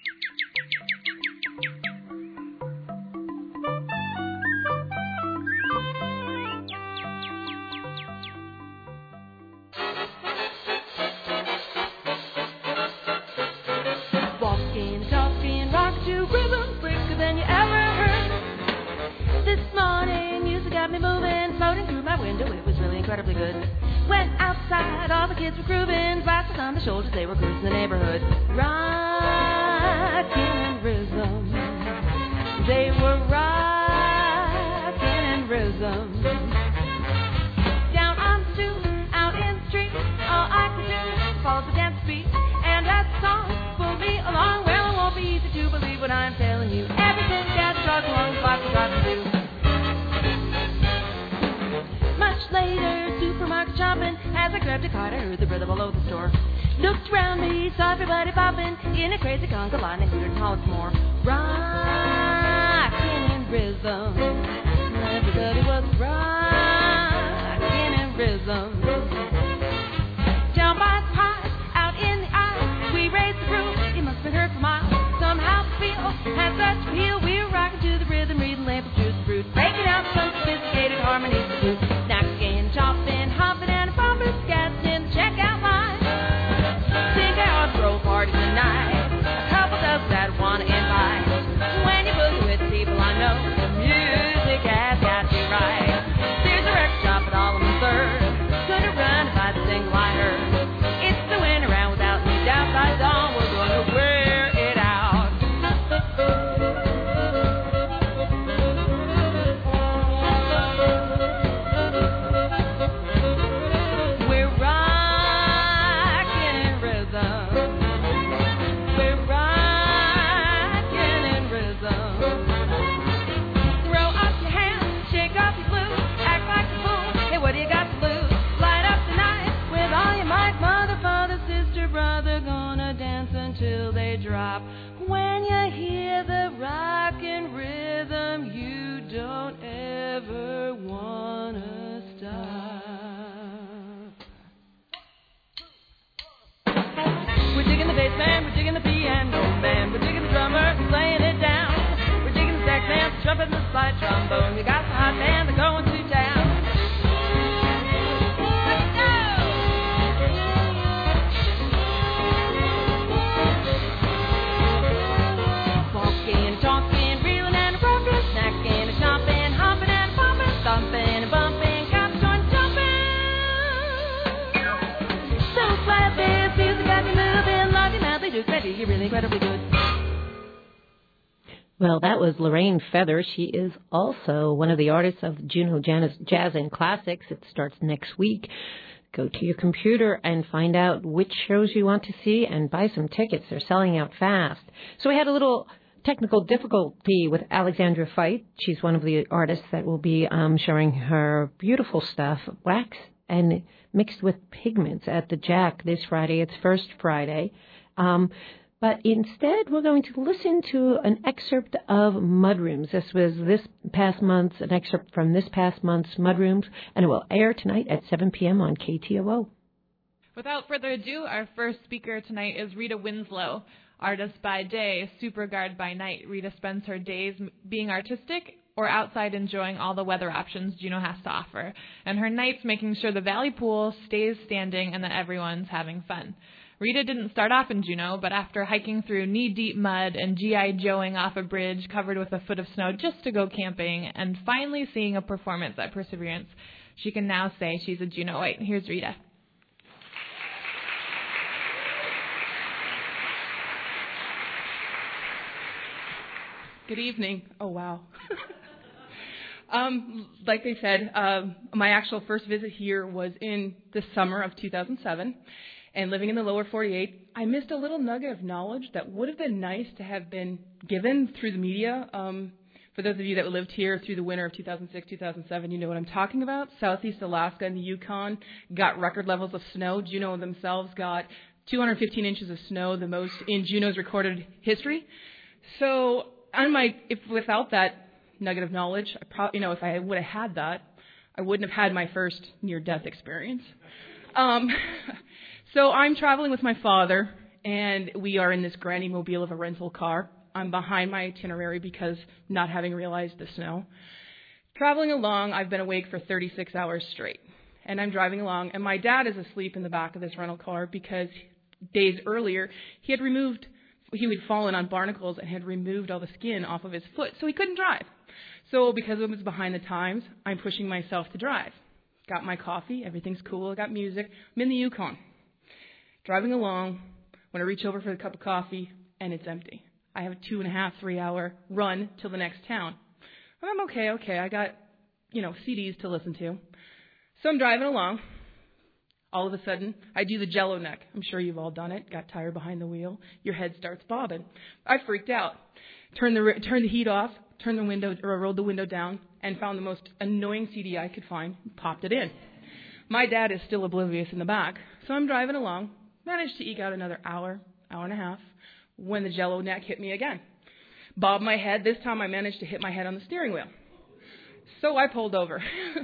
Walking, talking, rock to rhythm, quicker than you ever heard. This morning, music got me moving, floating through my window, it was really incredibly good. Went outside, all the kids were grooving, rifles on their shoulders, they were cruising the neighborhood. Rockin' and rhythm, they were rockin' and rhythm. Down on the stoop, out in the street, all I could do was follow the dance beat. And that song pulled me along, well, it won't be easy to believe what I'm telling you. Everything got struck along the clock was driving through. Much later, supermarket shopping, as I grabbed a cart, I heard the rhythm all over the store. Looked around me, saw everybody bopping in a crazy conga line, and hooted and hollered some more. Rockin' in rhythm, everybody was rockin' in rhythm. Down by the pond, out in the aisle, we raised the roof, it must have been heard for miles. Somehow the feel had such appeal, we were rocking to the rhythm, reading labels, juice the fruit, breaking out some sophisticated harmonies. Knocking, chopping, hopping, and bumping, scats in the checkout line. Think I ought to throw a party tonight, a couple dozen that I want to invite. When you boogie with the people I know, the music has got me right. There's a record shop at all of my third, couldn't run if I the single I heard. It's the winter round without any doubt, by dawn we're gonna wear it out. We're rockin' in rhythm. We're rockin' in rhythm. Throw up your hands, shake off your blues, act like a fool. Hey, what do you got to lose? Light up the night with all your might. Mother, father, sister, brother, gonna dance until they drop. When you hear the rockin' rhythm, you don't ever wanna stop. We're digging the bass man, we're digging the piano man, we're digging the drummer who's laying it down. We're digging the sax man, the trumpet and the slide trombone. You got the hot band, they're going to town. Let's go! Walking, talking, reeling and rocking, snacking and chomping, hopping and popping, stomping and bumping, cops joint jumping. Songs like this, music got me moving, loving how they do, credit, you're really incredibly good. Well, that was Lorraine Feather. She is also one of the artists of Juno Jazz and Classics. It starts next week. Go to your computer and find out which shows you want to see and buy some tickets. They're selling out fast. So we had a little technical difficulty with Alexandra Feit. She's one of the artists that will be showing her beautiful stuff, wax and mixed with pigments at the Jack this Friday. It's First Friday. But instead, we're going to listen to an excerpt of Mudrooms. This was an excerpt from this past month's Mudrooms, and it will air tonight at 7 p.m. on KTOO. Without further ado, our first speaker tonight is Rita Winslow. Artist by day, super guard by night, Rita spends her days being artistic or outside enjoying all the weather options Juneau has to offer, and her nights making sure the Valley Pool stays standing and that everyone's having fun. Rita didn't start off in Juneau, but after hiking through knee-deep mud and G.I. Joeing off a bridge covered with a foot of snow just to go camping, and finally seeing a performance at Perseverance, she can now say she's a Juneauite. Here's Rita. Good evening. Oh, wow. Like they said, my actual first visit here was in the summer of 2007. And living in the lower 48, I missed a little nugget of knowledge that would have been nice to have been given through the media. For those of you that lived here through the winter of 2006, 2007, you know what I'm talking about. Southeast Alaska and the Yukon got record levels of snow. Juneau themselves got 215 inches of snow, the most in Juneau's recorded history. So without that nugget of knowledge, if I would have had that, I wouldn't have had my first near-death experience. So I'm traveling with my father, and we are in this granny mobile of a rental car. I'm behind my itinerary because not having realized the snow. Traveling along, I've been awake for 36 hours straight, and I'm driving along, and my dad is asleep in the back of this rental car because days earlier he had fallen on barnacles and had removed all the skin off of his foot, so he couldn't drive. So because it was behind the times, I'm pushing myself to drive. Got my coffee, everything's cool, I got music. I'm in the Yukon. Driving along, when I reach over for the cup of coffee, and it's empty. I have a 2.5, 3 hour run till the next town. And I'm okay, I got, CDs to listen to. So I'm driving along. All of a sudden, I do the Jello neck. I'm sure you've all done it. Got tired behind the wheel. Your head starts bobbing. I freaked out. Turned the heat off, rolled the window down, and found the most annoying CD I could find, popped it in. My dad is still oblivious in the back. So I'm driving along, managed to eke out another hour and a half, when the Jello neck hit me again. Bobbed my head. This time I managed to hit my head on the steering wheel. So I pulled over.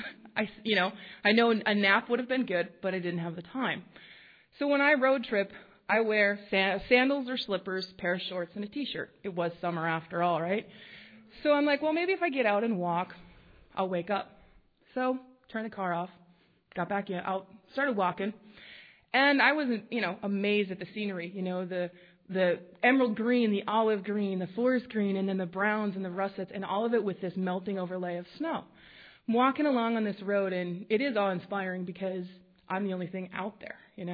I know a nap would have been good, but I didn't have the time. So when I road trip, I wear sandals or slippers, pair of shorts, and a T-shirt. It was summer after all, right? So I'm like, well, maybe if I get out and walk, I'll wake up. So turned the car off, got back out, started walking, and I wasn't, amazed at the scenery. The emerald green, the olive green, the forest green, and then the browns and the russets, and all of it with this melting overlay of snow. I'm walking along on this road, and it is awe-inspiring because I'm the only thing out there,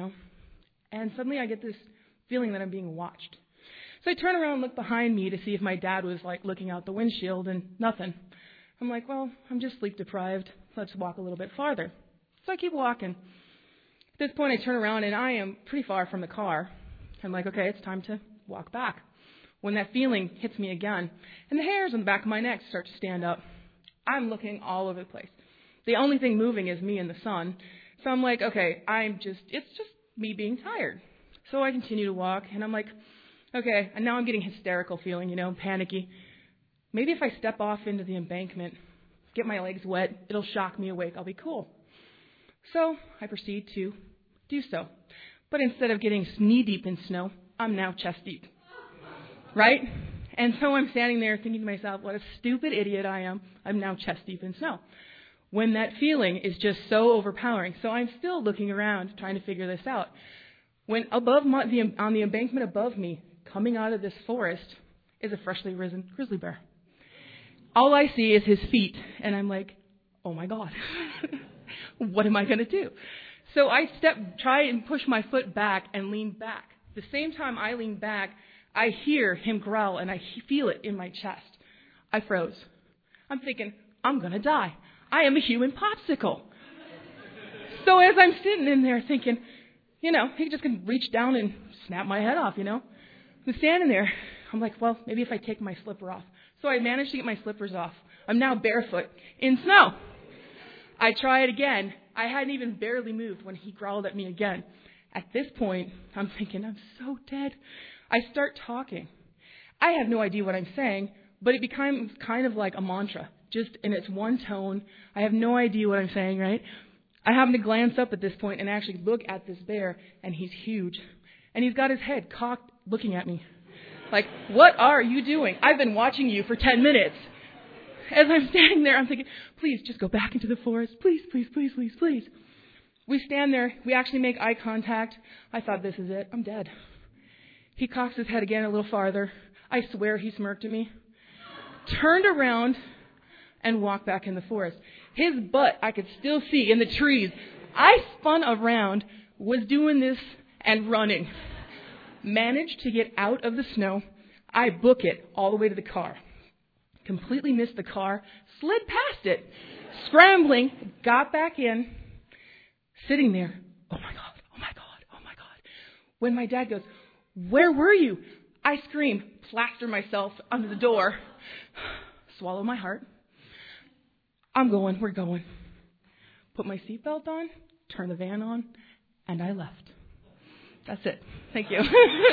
And suddenly I get this feeling that I'm being watched. So I turn around and look behind me to see if my dad was, looking out the windshield, and nothing. I'm like, well, I'm just sleep-deprived. Let's walk a little bit farther. So I keep walking. At this point, I turn around, and I am pretty far from the car. I'm like, okay, it's time to walk back. When that feeling hits me again, and the hairs on the back of my neck start to stand up, I'm looking all over the place. The only thing moving is me and the sun. So I'm like, okay, it's just me being tired. So I continue to walk, and I'm like, okay, and now I'm getting hysterical feeling, panicky. Maybe if I step off into the embankment, get my legs wet, it'll shock me awake, I'll be cool. So I proceed to do so. But instead of getting knee-deep in snow, I'm now chest-deep. Right? And so I'm standing there thinking to myself, what a stupid idiot I am. I'm now chest-deep in snow. When that feeling is just so overpowering. So I'm still looking around trying to figure this out. When on the embankment above me, coming out of this forest, is a freshly risen grizzly bear. All I see is his feet, and I'm like, oh my God, what am I going to do? So I try and push my foot back and lean back. The same time I lean back, I hear him growl, and I feel it in my chest. I froze. I'm thinking, I'm going to die. I am a human popsicle. So as I'm sitting in there thinking, he just can reach down and snap my head off, I'm standing there. I'm like, well, maybe if I take my slipper off. So I managed to get my slippers off. I'm now barefoot in snow. I try it again. I hadn't even barely moved when he growled at me again. At this point, I'm thinking, I'm so dead. I start talking. I have no idea what I'm saying, but it becomes kind of like a mantra, just in its one tone. I have no idea what I'm saying, right? I happen to glance up at this point and actually look at this bear, and he's huge. And he's got his head cocked looking at me. Like, what are you doing? I've been watching you for 10 minutes. As I'm standing there, I'm thinking, please, just go back into the forest. Please, please, please, please, please. We stand there. We actually make eye contact. I thought, this is it. I'm dead. He cocks his head again a little farther. I swear he smirked at me. Turned around and walked back in the forest. His butt I could still see in the trees. I spun around, was doing this and running. Managed to get out of the snow. I book it all the way to the car. Completely missed the car, slid past it, scrambling, got back in, sitting there. Oh my God, oh my God, oh my God. When my dad goes, where were you? I scream, plaster myself under the door, swallow my heart. I'm going, we're going. Put my seatbelt on, turn the van on, and I left. That's it. Thank you.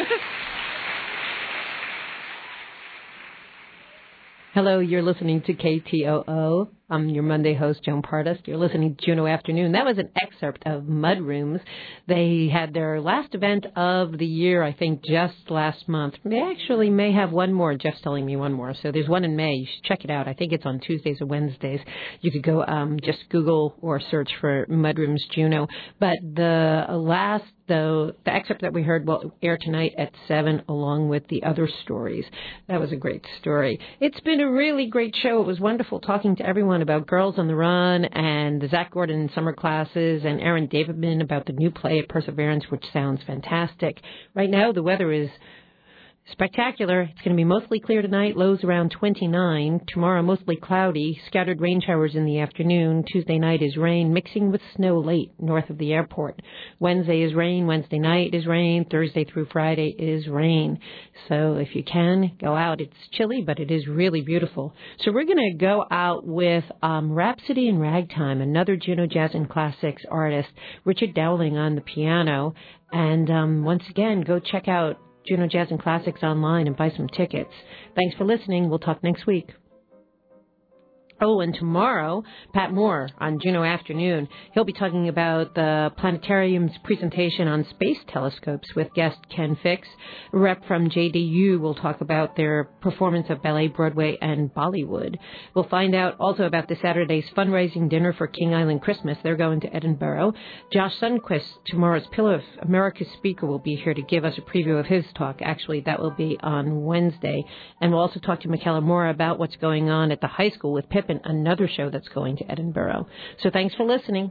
Hello, you're listening to KTOO. I'm your Monday host, Joan Partis. You're listening to Juneau Afternoon. That was an excerpt of Mudrooms. They had their last event of the year, I think, just last month. They actually may have one more. Jeff's telling me one more. So there's one in May. You should check it out. I think it's on Tuesdays or Wednesdays. You could go just Google or search for Mudrooms Juneau. But the excerpt that we heard will air tonight at 7 along with the other stories. That was a great story. It's been a really great show. It was wonderful talking to everyone about Girls on the Run and the Zach Gordon summer classes and Aaron Davidman about the new play at Perseverance, which sounds fantastic. Right now, the weather is spectacular. It's going to be mostly clear tonight, lows around 29. Tomorrow, mostly cloudy, scattered rain showers in the afternoon. Tuesday night is rain, mixing with snow late north of the airport. Wednesday is rain. Wednesday night is rain. Thursday through Friday is rain. So if you can, go out. It's chilly, but it is really beautiful. So we're going to go out with Rhapsody in Ragtime, another Juneau Jazz and Classics artist, Richard Dowling on the piano. And once again, go check out Juneau Jazz and Classics online and buy some tickets. Thanks for listening. We'll talk next week. Oh, and tomorrow, Pat Moore on Juneau Afternoon. He'll be talking about the planetarium's presentation on space telescopes with guest Ken Fix. A rep from JDU will talk about their performance of Ballet Broadway and Bollywood. We'll find out also about this Saturday's fundraising dinner for King Island Christmas. They're going to Edinburgh. Josh Sundquist, tomorrow's Pillar of America speaker, will be here to give us a preview of his talk. Actually, that will be on Wednesday. And we'll also talk to Michaela Moore about what's going on at the high school with Pippin, another show that's going to Edinburgh. So thanks for listening.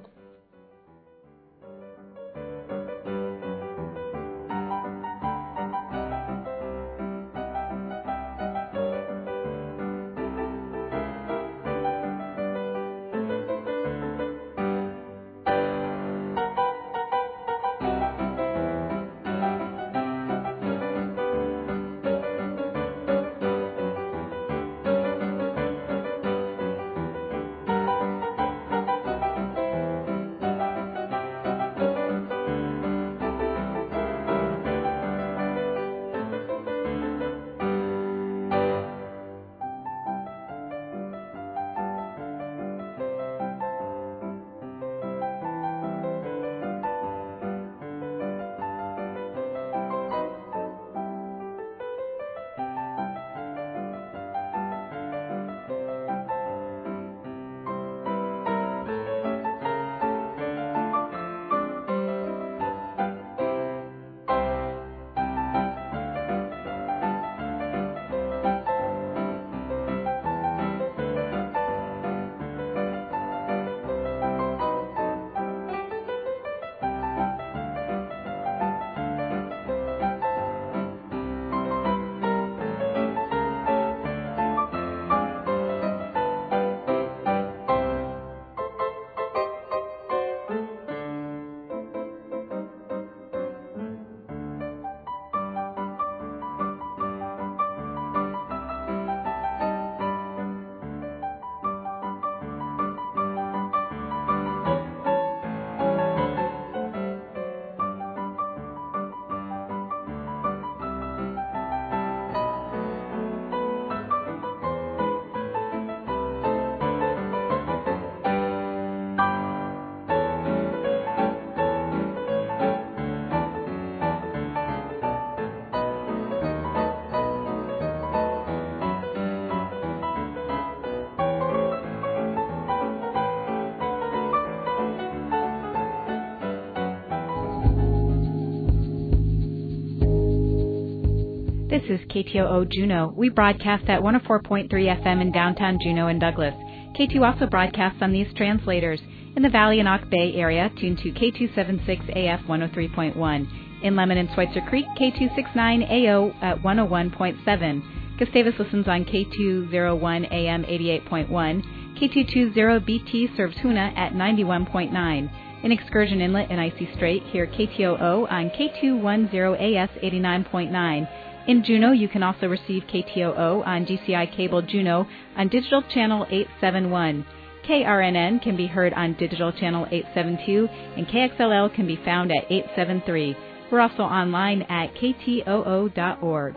This is KTOO Juneau. We broadcast at 104.3 FM in downtown Juneau and Douglas. K2 also broadcasts on these translators. In the Valley and Auk Bay area, tune to K276 AF 103.1. In Lemon and Schweitzer Creek, K269 AO at 101.7. Gustavus listens on K201 AM 88.1. K220BT serves Hoona at 91.9. In Excursion Inlet and Icy Strait, hear KTOO on K210AS 89.9. In Juneau, you can also receive KTOO on GCI Cable Juneau on Digital Channel 871. KRNN can be heard on Digital Channel 872, and KXLL can be found at 873. We're also online at ktoo.org.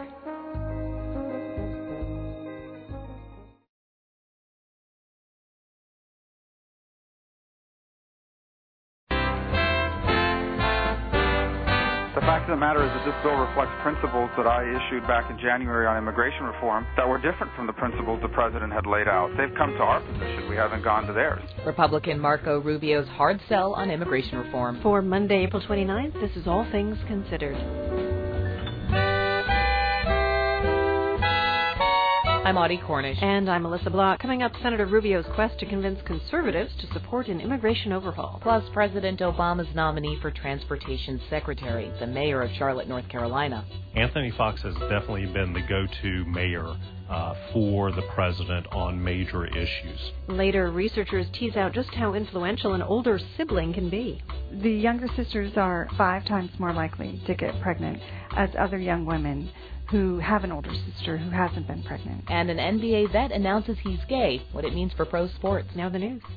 The fact of the matter is that this bill reflects principles that I issued back in January on immigration reform that were different from the principles the president had laid out. They've come to our position. We haven't gone to theirs. Republican Marco Rubio's hard sell on immigration reform. For Monday, April 29th, this is All Things Considered. I'm Audie Cornish. And I'm Melissa Block. Coming up, Senator Rubio's quest to convince conservatives to support an immigration overhaul. Plus, President Obama's nominee for Transportation Secretary, the mayor of Charlotte, North Carolina. Anthony Fox has definitely been the go-to mayor for the president on major issues. Later, researchers tease out just how influential an older sibling can be. The younger sisters are 5 times more likely to get pregnant as other young women who have an older sister who hasn't been pregnant. And an NBA vet announces he's gay, what it means for pro sports. Now the news.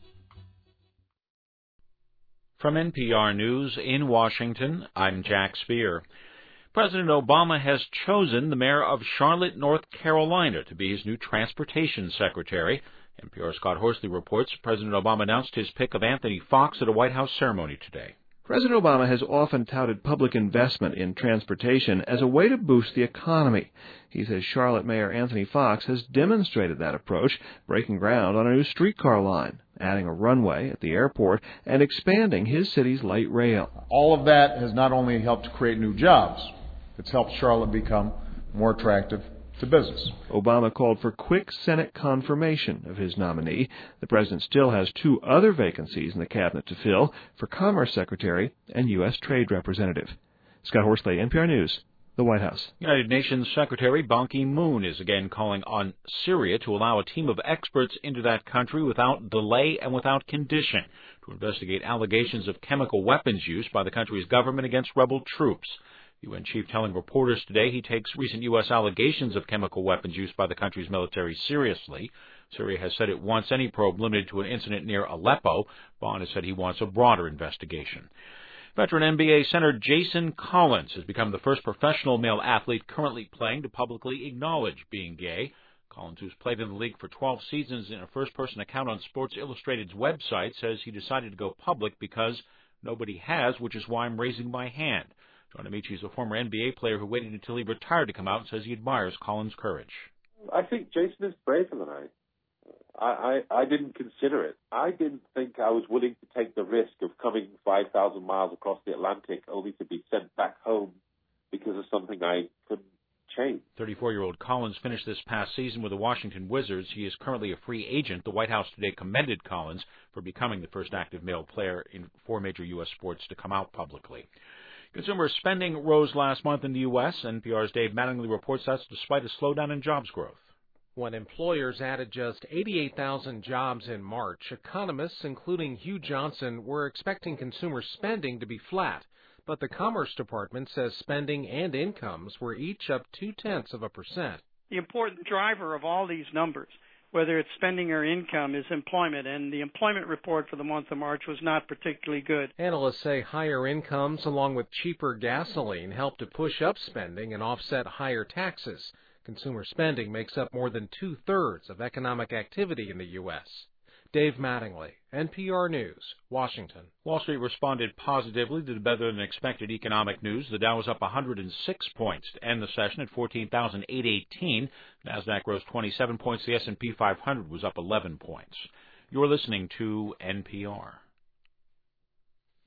From NPR News in Washington, I'm Jack Speer. President Obama has chosen the mayor of Charlotte, North Carolina, to be his new transportation secretary. NPR's Scott Horsley reports President Obama announced his pick of Anthony Fox at a White House ceremony today. President Obama has often touted public investment in transportation as a way to boost the economy. He says Charlotte Mayor Anthony Fox has demonstrated that approach, breaking ground on a new streetcar line, adding a runway at the airport, and expanding his city's light rail. All of that has not only helped create new jobs, it's helped Charlotte become more attractive to business. Obama called for quick Senate confirmation of his nominee. The president still has 2 other vacancies in the cabinet to fill for Commerce Secretary and U.S. Trade Representative. Scott Horsley, NPR News, the White House. United Nations Secretary Ban Ki-moon is again calling on Syria to allow a team of experts into that country without delay and without condition to investigate allegations of chemical weapons use by the country's government against rebel troops. UN chief telling reporters today he takes recent U.S. allegations of chemical weapons use by the country's military seriously. Syria has said it wants any probe limited to an incident near Aleppo. Ban has said he wants a broader investigation. Veteran NBA center Jason Collins has become the first professional male athlete currently playing to publicly acknowledge being gay. Collins, who's played in the league for 12 seasons in a first-person account on Sports Illustrated's website, says he decided to go public because nobody has, which is why I'm raising my hand. John Amici is a former NBA player who waited until he retired to come out and says he admires Collins' courage. I think Jason is braver than I didn't consider it. I didn't think I was willing to take the risk of coming 5,000 miles across the Atlantic only to be sent back home because of something I couldn't change. 34-year-old Collins finished this past season with the Washington Wizards. He is currently a free agent. The White House today commended Collins for becoming the first active male player in 4 major U.S. sports to come out publicly. Consumer spending rose last month in the U.S. NPR's Dave Mattingly reports that's despite a slowdown in jobs growth. When employers added just 88,000 jobs in March, economists, including Hugh Johnson, were expecting consumer spending to be flat. But the Commerce Department says spending and incomes were each up 0.2%. The important driver of all these numbers, whether it's spending or income, is employment, and the employment report for the month of March was not particularly good. Analysts say higher incomes along with cheaper gasoline helped to push up spending and offset higher taxes. Consumer spending makes up more than 2/3 of economic activity in the U.S. Dave Mattingly, NPR News, Washington. Wall Street responded positively to the better-than-expected economic news. The Dow was up 106 points to end the session at 14,818. NASDAQ rose 27 points. The S&P 500 was up 11 points. You're listening to NPR.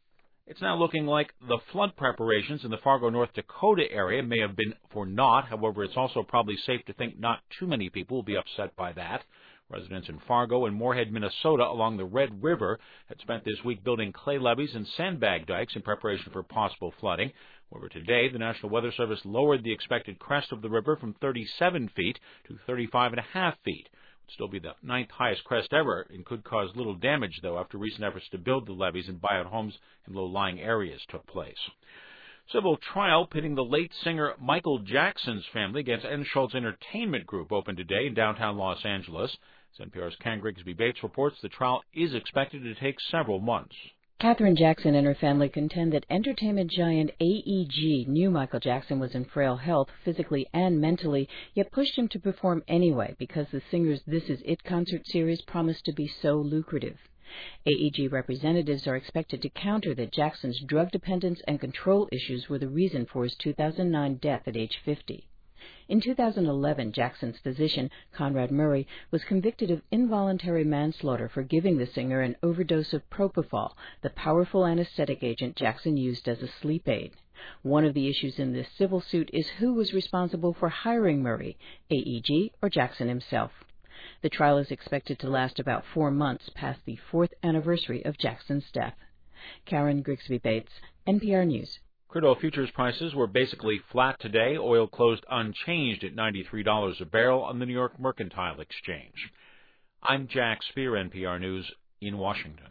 It's now looking like the flood preparations in the Fargo, North Dakota area may have been for naught. However, it's also probably safe to think not too many people will be upset by that. Residents in Fargo and Moorhead, Minnesota, along the Red River had spent this week building clay levees and sandbag dikes in preparation for possible flooding. However, today, the National Weather Service lowered the expected crest of the river from 37 feet to 35.5 feet. It would still be the ninth highest crest ever and could cause little damage, though, after recent efforts to build the levees and buy out homes in low-lying areas took place. Civil trial pitting the late singer Michael Jackson's family against N. Schultz Entertainment Group opened today in downtown Los Angeles. As NPR's Karen Grigsby Bates reports, the trial is expected to take several months. Katherine Jackson and her family contend that entertainment giant AEG knew Michael Jackson was in frail health, physically and mentally, yet pushed him to perform anyway because the singer's This Is It concert series promised to be so lucrative. AEG representatives are expected to counter that Jackson's drug dependence and control issues were the reason for his 2009 death at age 50. In 2011, Jackson's physician, Conrad Murray, was convicted of involuntary manslaughter for giving the singer an overdose of propofol, the powerful anesthetic agent Jackson used as a sleep aid. One of the issues in this civil suit is who was responsible for hiring Murray, AEG or Jackson himself. The trial is expected to last about 4 months past the 4th anniversary of Jackson's death. Karen Grigsby Bates, NPR News. Crude oil futures prices were basically flat today. Oil closed unchanged at $93 a barrel on the New York Mercantile Exchange. I'm Jack Spear, NPR News, in Washington.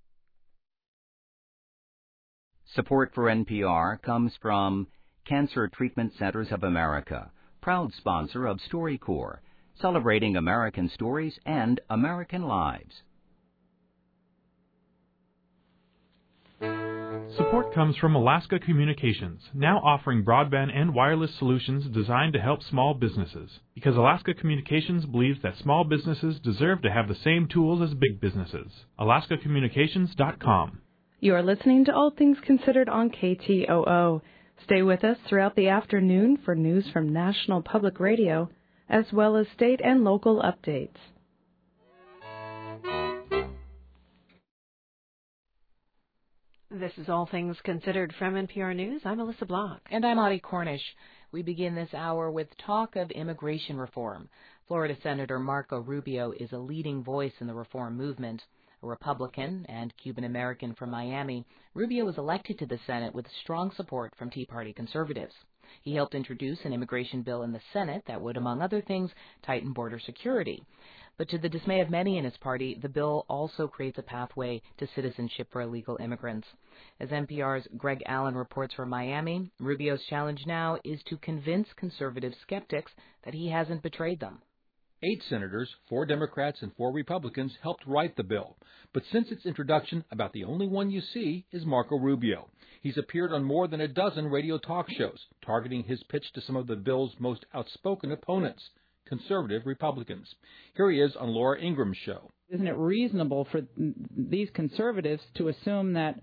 Support for NPR comes from Cancer Treatment Centers of America, proud sponsor of StoryCorps, celebrating American stories and American lives. Support comes from Alaska Communications, now offering broadband and wireless solutions designed to help small businesses. Because Alaska Communications believes that small businesses deserve to have the same tools as big businesses. AlaskaCommunications.com. You are listening to All Things Considered on KTOO. Stay with us throughout the afternoon for news from National Public Radio, as well as state and local updates. This is All Things Considered from NPR News. I'm Alyssa Block. And I'm Audie Cornish. We begin this hour with talk of immigration reform. Florida Senator Marco Rubio is a leading voice in the reform movement. A Republican and Cuban-American from Miami, Rubio was elected to the Senate with strong support from Tea Party conservatives. He helped introduce an immigration bill in the Senate that would, among other things, tighten border security. But to the dismay of many in his party, the bill also creates a pathway to citizenship for illegal immigrants. As NPR's Greg Allen reports from Miami, Rubio's challenge now is to convince conservative skeptics that he hasn't betrayed them. 8 senators, 4 Democrats and 4 Republicans helped write the bill. But since its introduction, about the only one you see is Marco Rubio. He's appeared on more than a dozen radio talk shows, targeting his pitch to some of the bill's most outspoken opponents, conservative Republicans. Here he is on Laura Ingram's show. Isn't it reasonable for these conservatives to assume that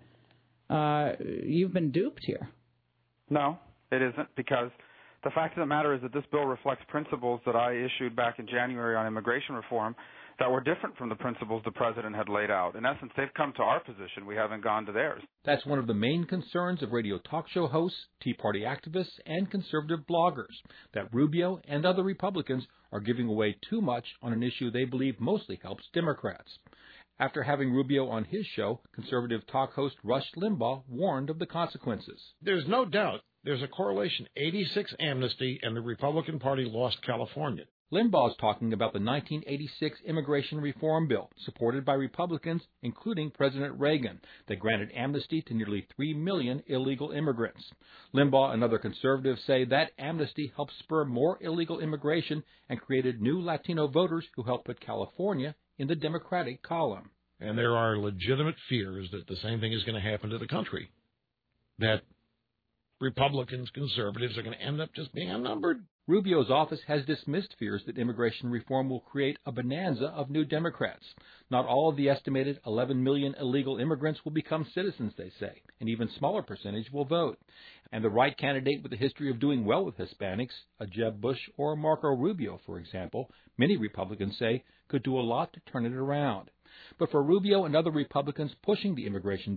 you've been duped here? No, it isn't, because the fact of the matter is that this bill reflects principles that I issued back in January on immigration reform that were different from the principles the president had laid out. In essence, they've come to our position. We haven't gone to theirs. That's one of the main concerns of radio talk show hosts, Tea Party activists, and conservative bloggers, that Rubio and other Republicans are giving away too much on an issue they believe mostly helps Democrats. After having Rubio on his show, conservative talk host Rush Limbaugh warned of the consequences. There's no doubt there's a correlation. 86 amnesty and the Republican Party lost California. Limbaugh's talking about the 1986 immigration reform bill, supported by Republicans, including President Reagan, that granted amnesty to nearly 3 million illegal immigrants. Limbaugh and other conservatives say that amnesty helped spur more illegal immigration and created new Latino voters who helped put California in the Democratic column. And there are legitimate fears that the same thing is going to happen to the country, that Republicans, conservatives are going to end up just being outnumbered. Rubio's office has dismissed fears that immigration reform will create a bonanza of new Democrats. Not all of the estimated 11 million illegal immigrants will become citizens, they say. An even smaller percentage will vote. And the right candidate with a history of doing well with Hispanics, a Jeb Bush or Marco Rubio, for example, many Republicans say could do a lot to turn it around. But for Rubio and other Republicans pushing the immigration bill,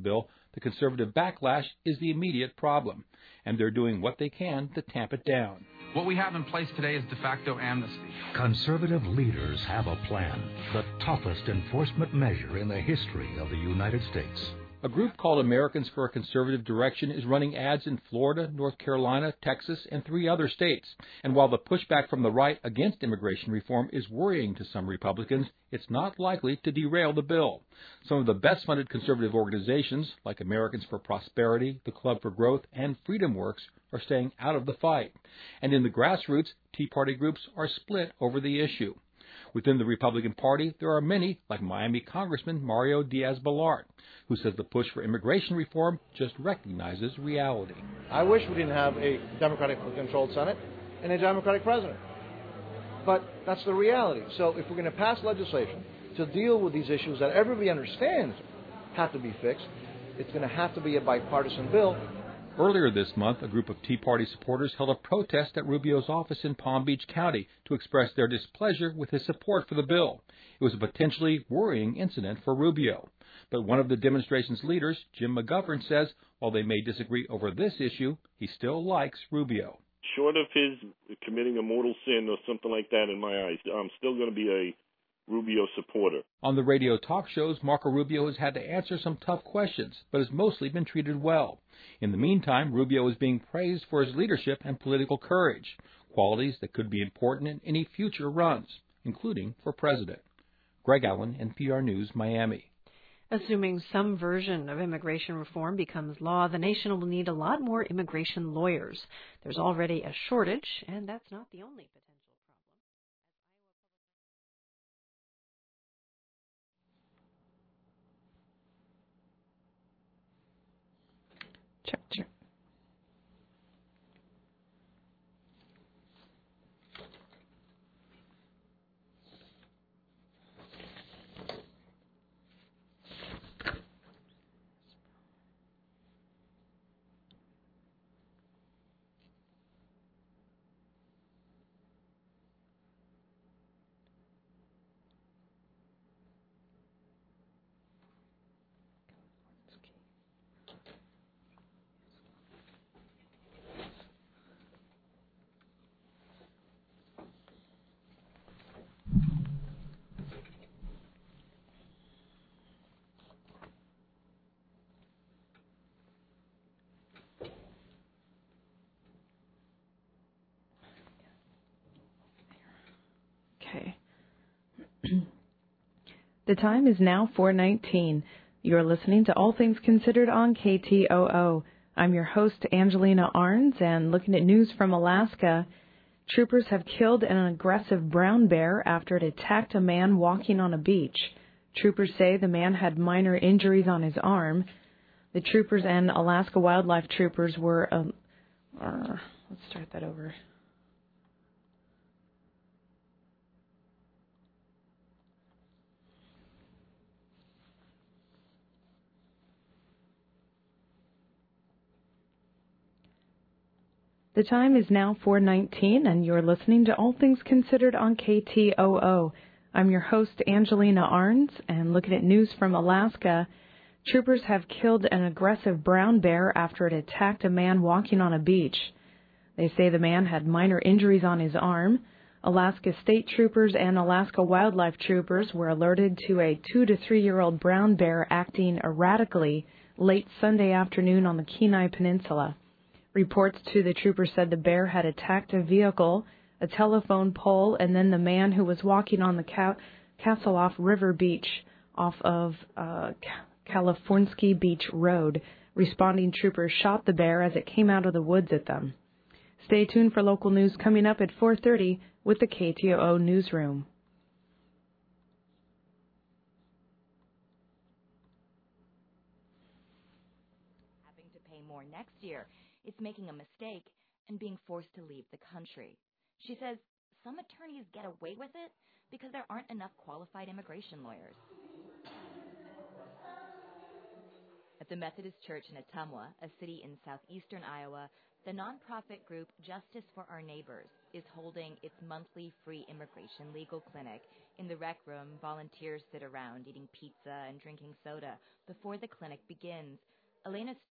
The conservative backlash is the immediate problem, and they're doing what they can to tamp it down. What we have in place today is de facto amnesty. Conservative leaders have a plan, the toughest enforcement measure in the history of the United States. A group called Americans for a Conservative Direction is running ads in Florida, North Carolina, Texas, and 3 other states. And while the pushback from the right against immigration reform is worrying to some Republicans, it's not likely to derail the bill. Some of the best-funded conservative organizations, like Americans for Prosperity, the Club for Growth, and Freedom Works, are staying out of the fight. And in the grassroots, Tea Party groups are split over the issue. Within the Republican Party, there are many, like Miami Congressman Mario Diaz-Balart, who says the push for immigration reform just recognizes reality. I wish we didn't have a Democratic-controlled Senate and a Democratic president. But that's the reality. So if we're going to pass legislation to deal with these issues that everybody understands have to be fixed, it's going to have to be a bipartisan bill. Earlier this month, a group of Tea Party supporters held a protest at Rubio's office in Palm Beach County to express their displeasure with his support for the bill. It was a potentially worrying incident for Rubio. But one of the demonstration's leaders, Jim McGovern, says while they may disagree over this issue, he still likes Rubio. Short of his committing a mortal sin or something like that in my eyes, I'm still going to be a Rubio supporter. On the radio talk shows, Marco Rubio has had to answer some tough questions, but has mostly been treated well. In the meantime, Rubio is being praised for his leadership and political courage, qualities that could be important in any future runs, including for president. Greg Allen, NPR News, Miami. Assuming some version of immigration reform becomes law, the nation will need a lot more immigration lawyers. There's already a shortage, and that's not the only potential Check. Okay. The time is now 4:19. You're listening to All Things Considered on KTOO. I'm your host, Angelina Arns, and looking at news from Alaska. Troopers have killed an aggressive brown bear after it attacked a man walking on a beach. Troopers say the man had minor injuries on his arm. The troopers and Alaska Wildlife Troopers were... let's start that over. The time is now 4:19, and you're listening to All Things Considered on KTOO. I'm your host, Angelina Arns, and looking at news from Alaska. Troopers have killed an aggressive brown bear after it attacked a man walking on a beach. They say the man had minor injuries on his arm. Alaska State Troopers and Alaska Wildlife Troopers were alerted to a 2 to 3-year-old brown bear acting erratically late Sunday afternoon on the Kenai Peninsula. Reports to the troopers said the bear had attacked a vehicle, a telephone pole, and then the man who was walking on the Castleoff River Beach off of Californsky Beach Road. Responding troopers shot the bear as it came out of the woods at them. Stay tuned for local news coming up at 4:30 with the KTOO Newsroom. Having to pay more next year. It's making a mistake and being forced to leave the country. She says some attorneys get away with it because there aren't enough qualified immigration lawyers. At the Methodist Church in Ottumwa, a city in southeastern Iowa, the nonprofit group Justice for Our Neighbors is holding its monthly free immigration legal clinic. In the rec room, volunteers sit around eating pizza and drinking soda before the clinic begins. Elena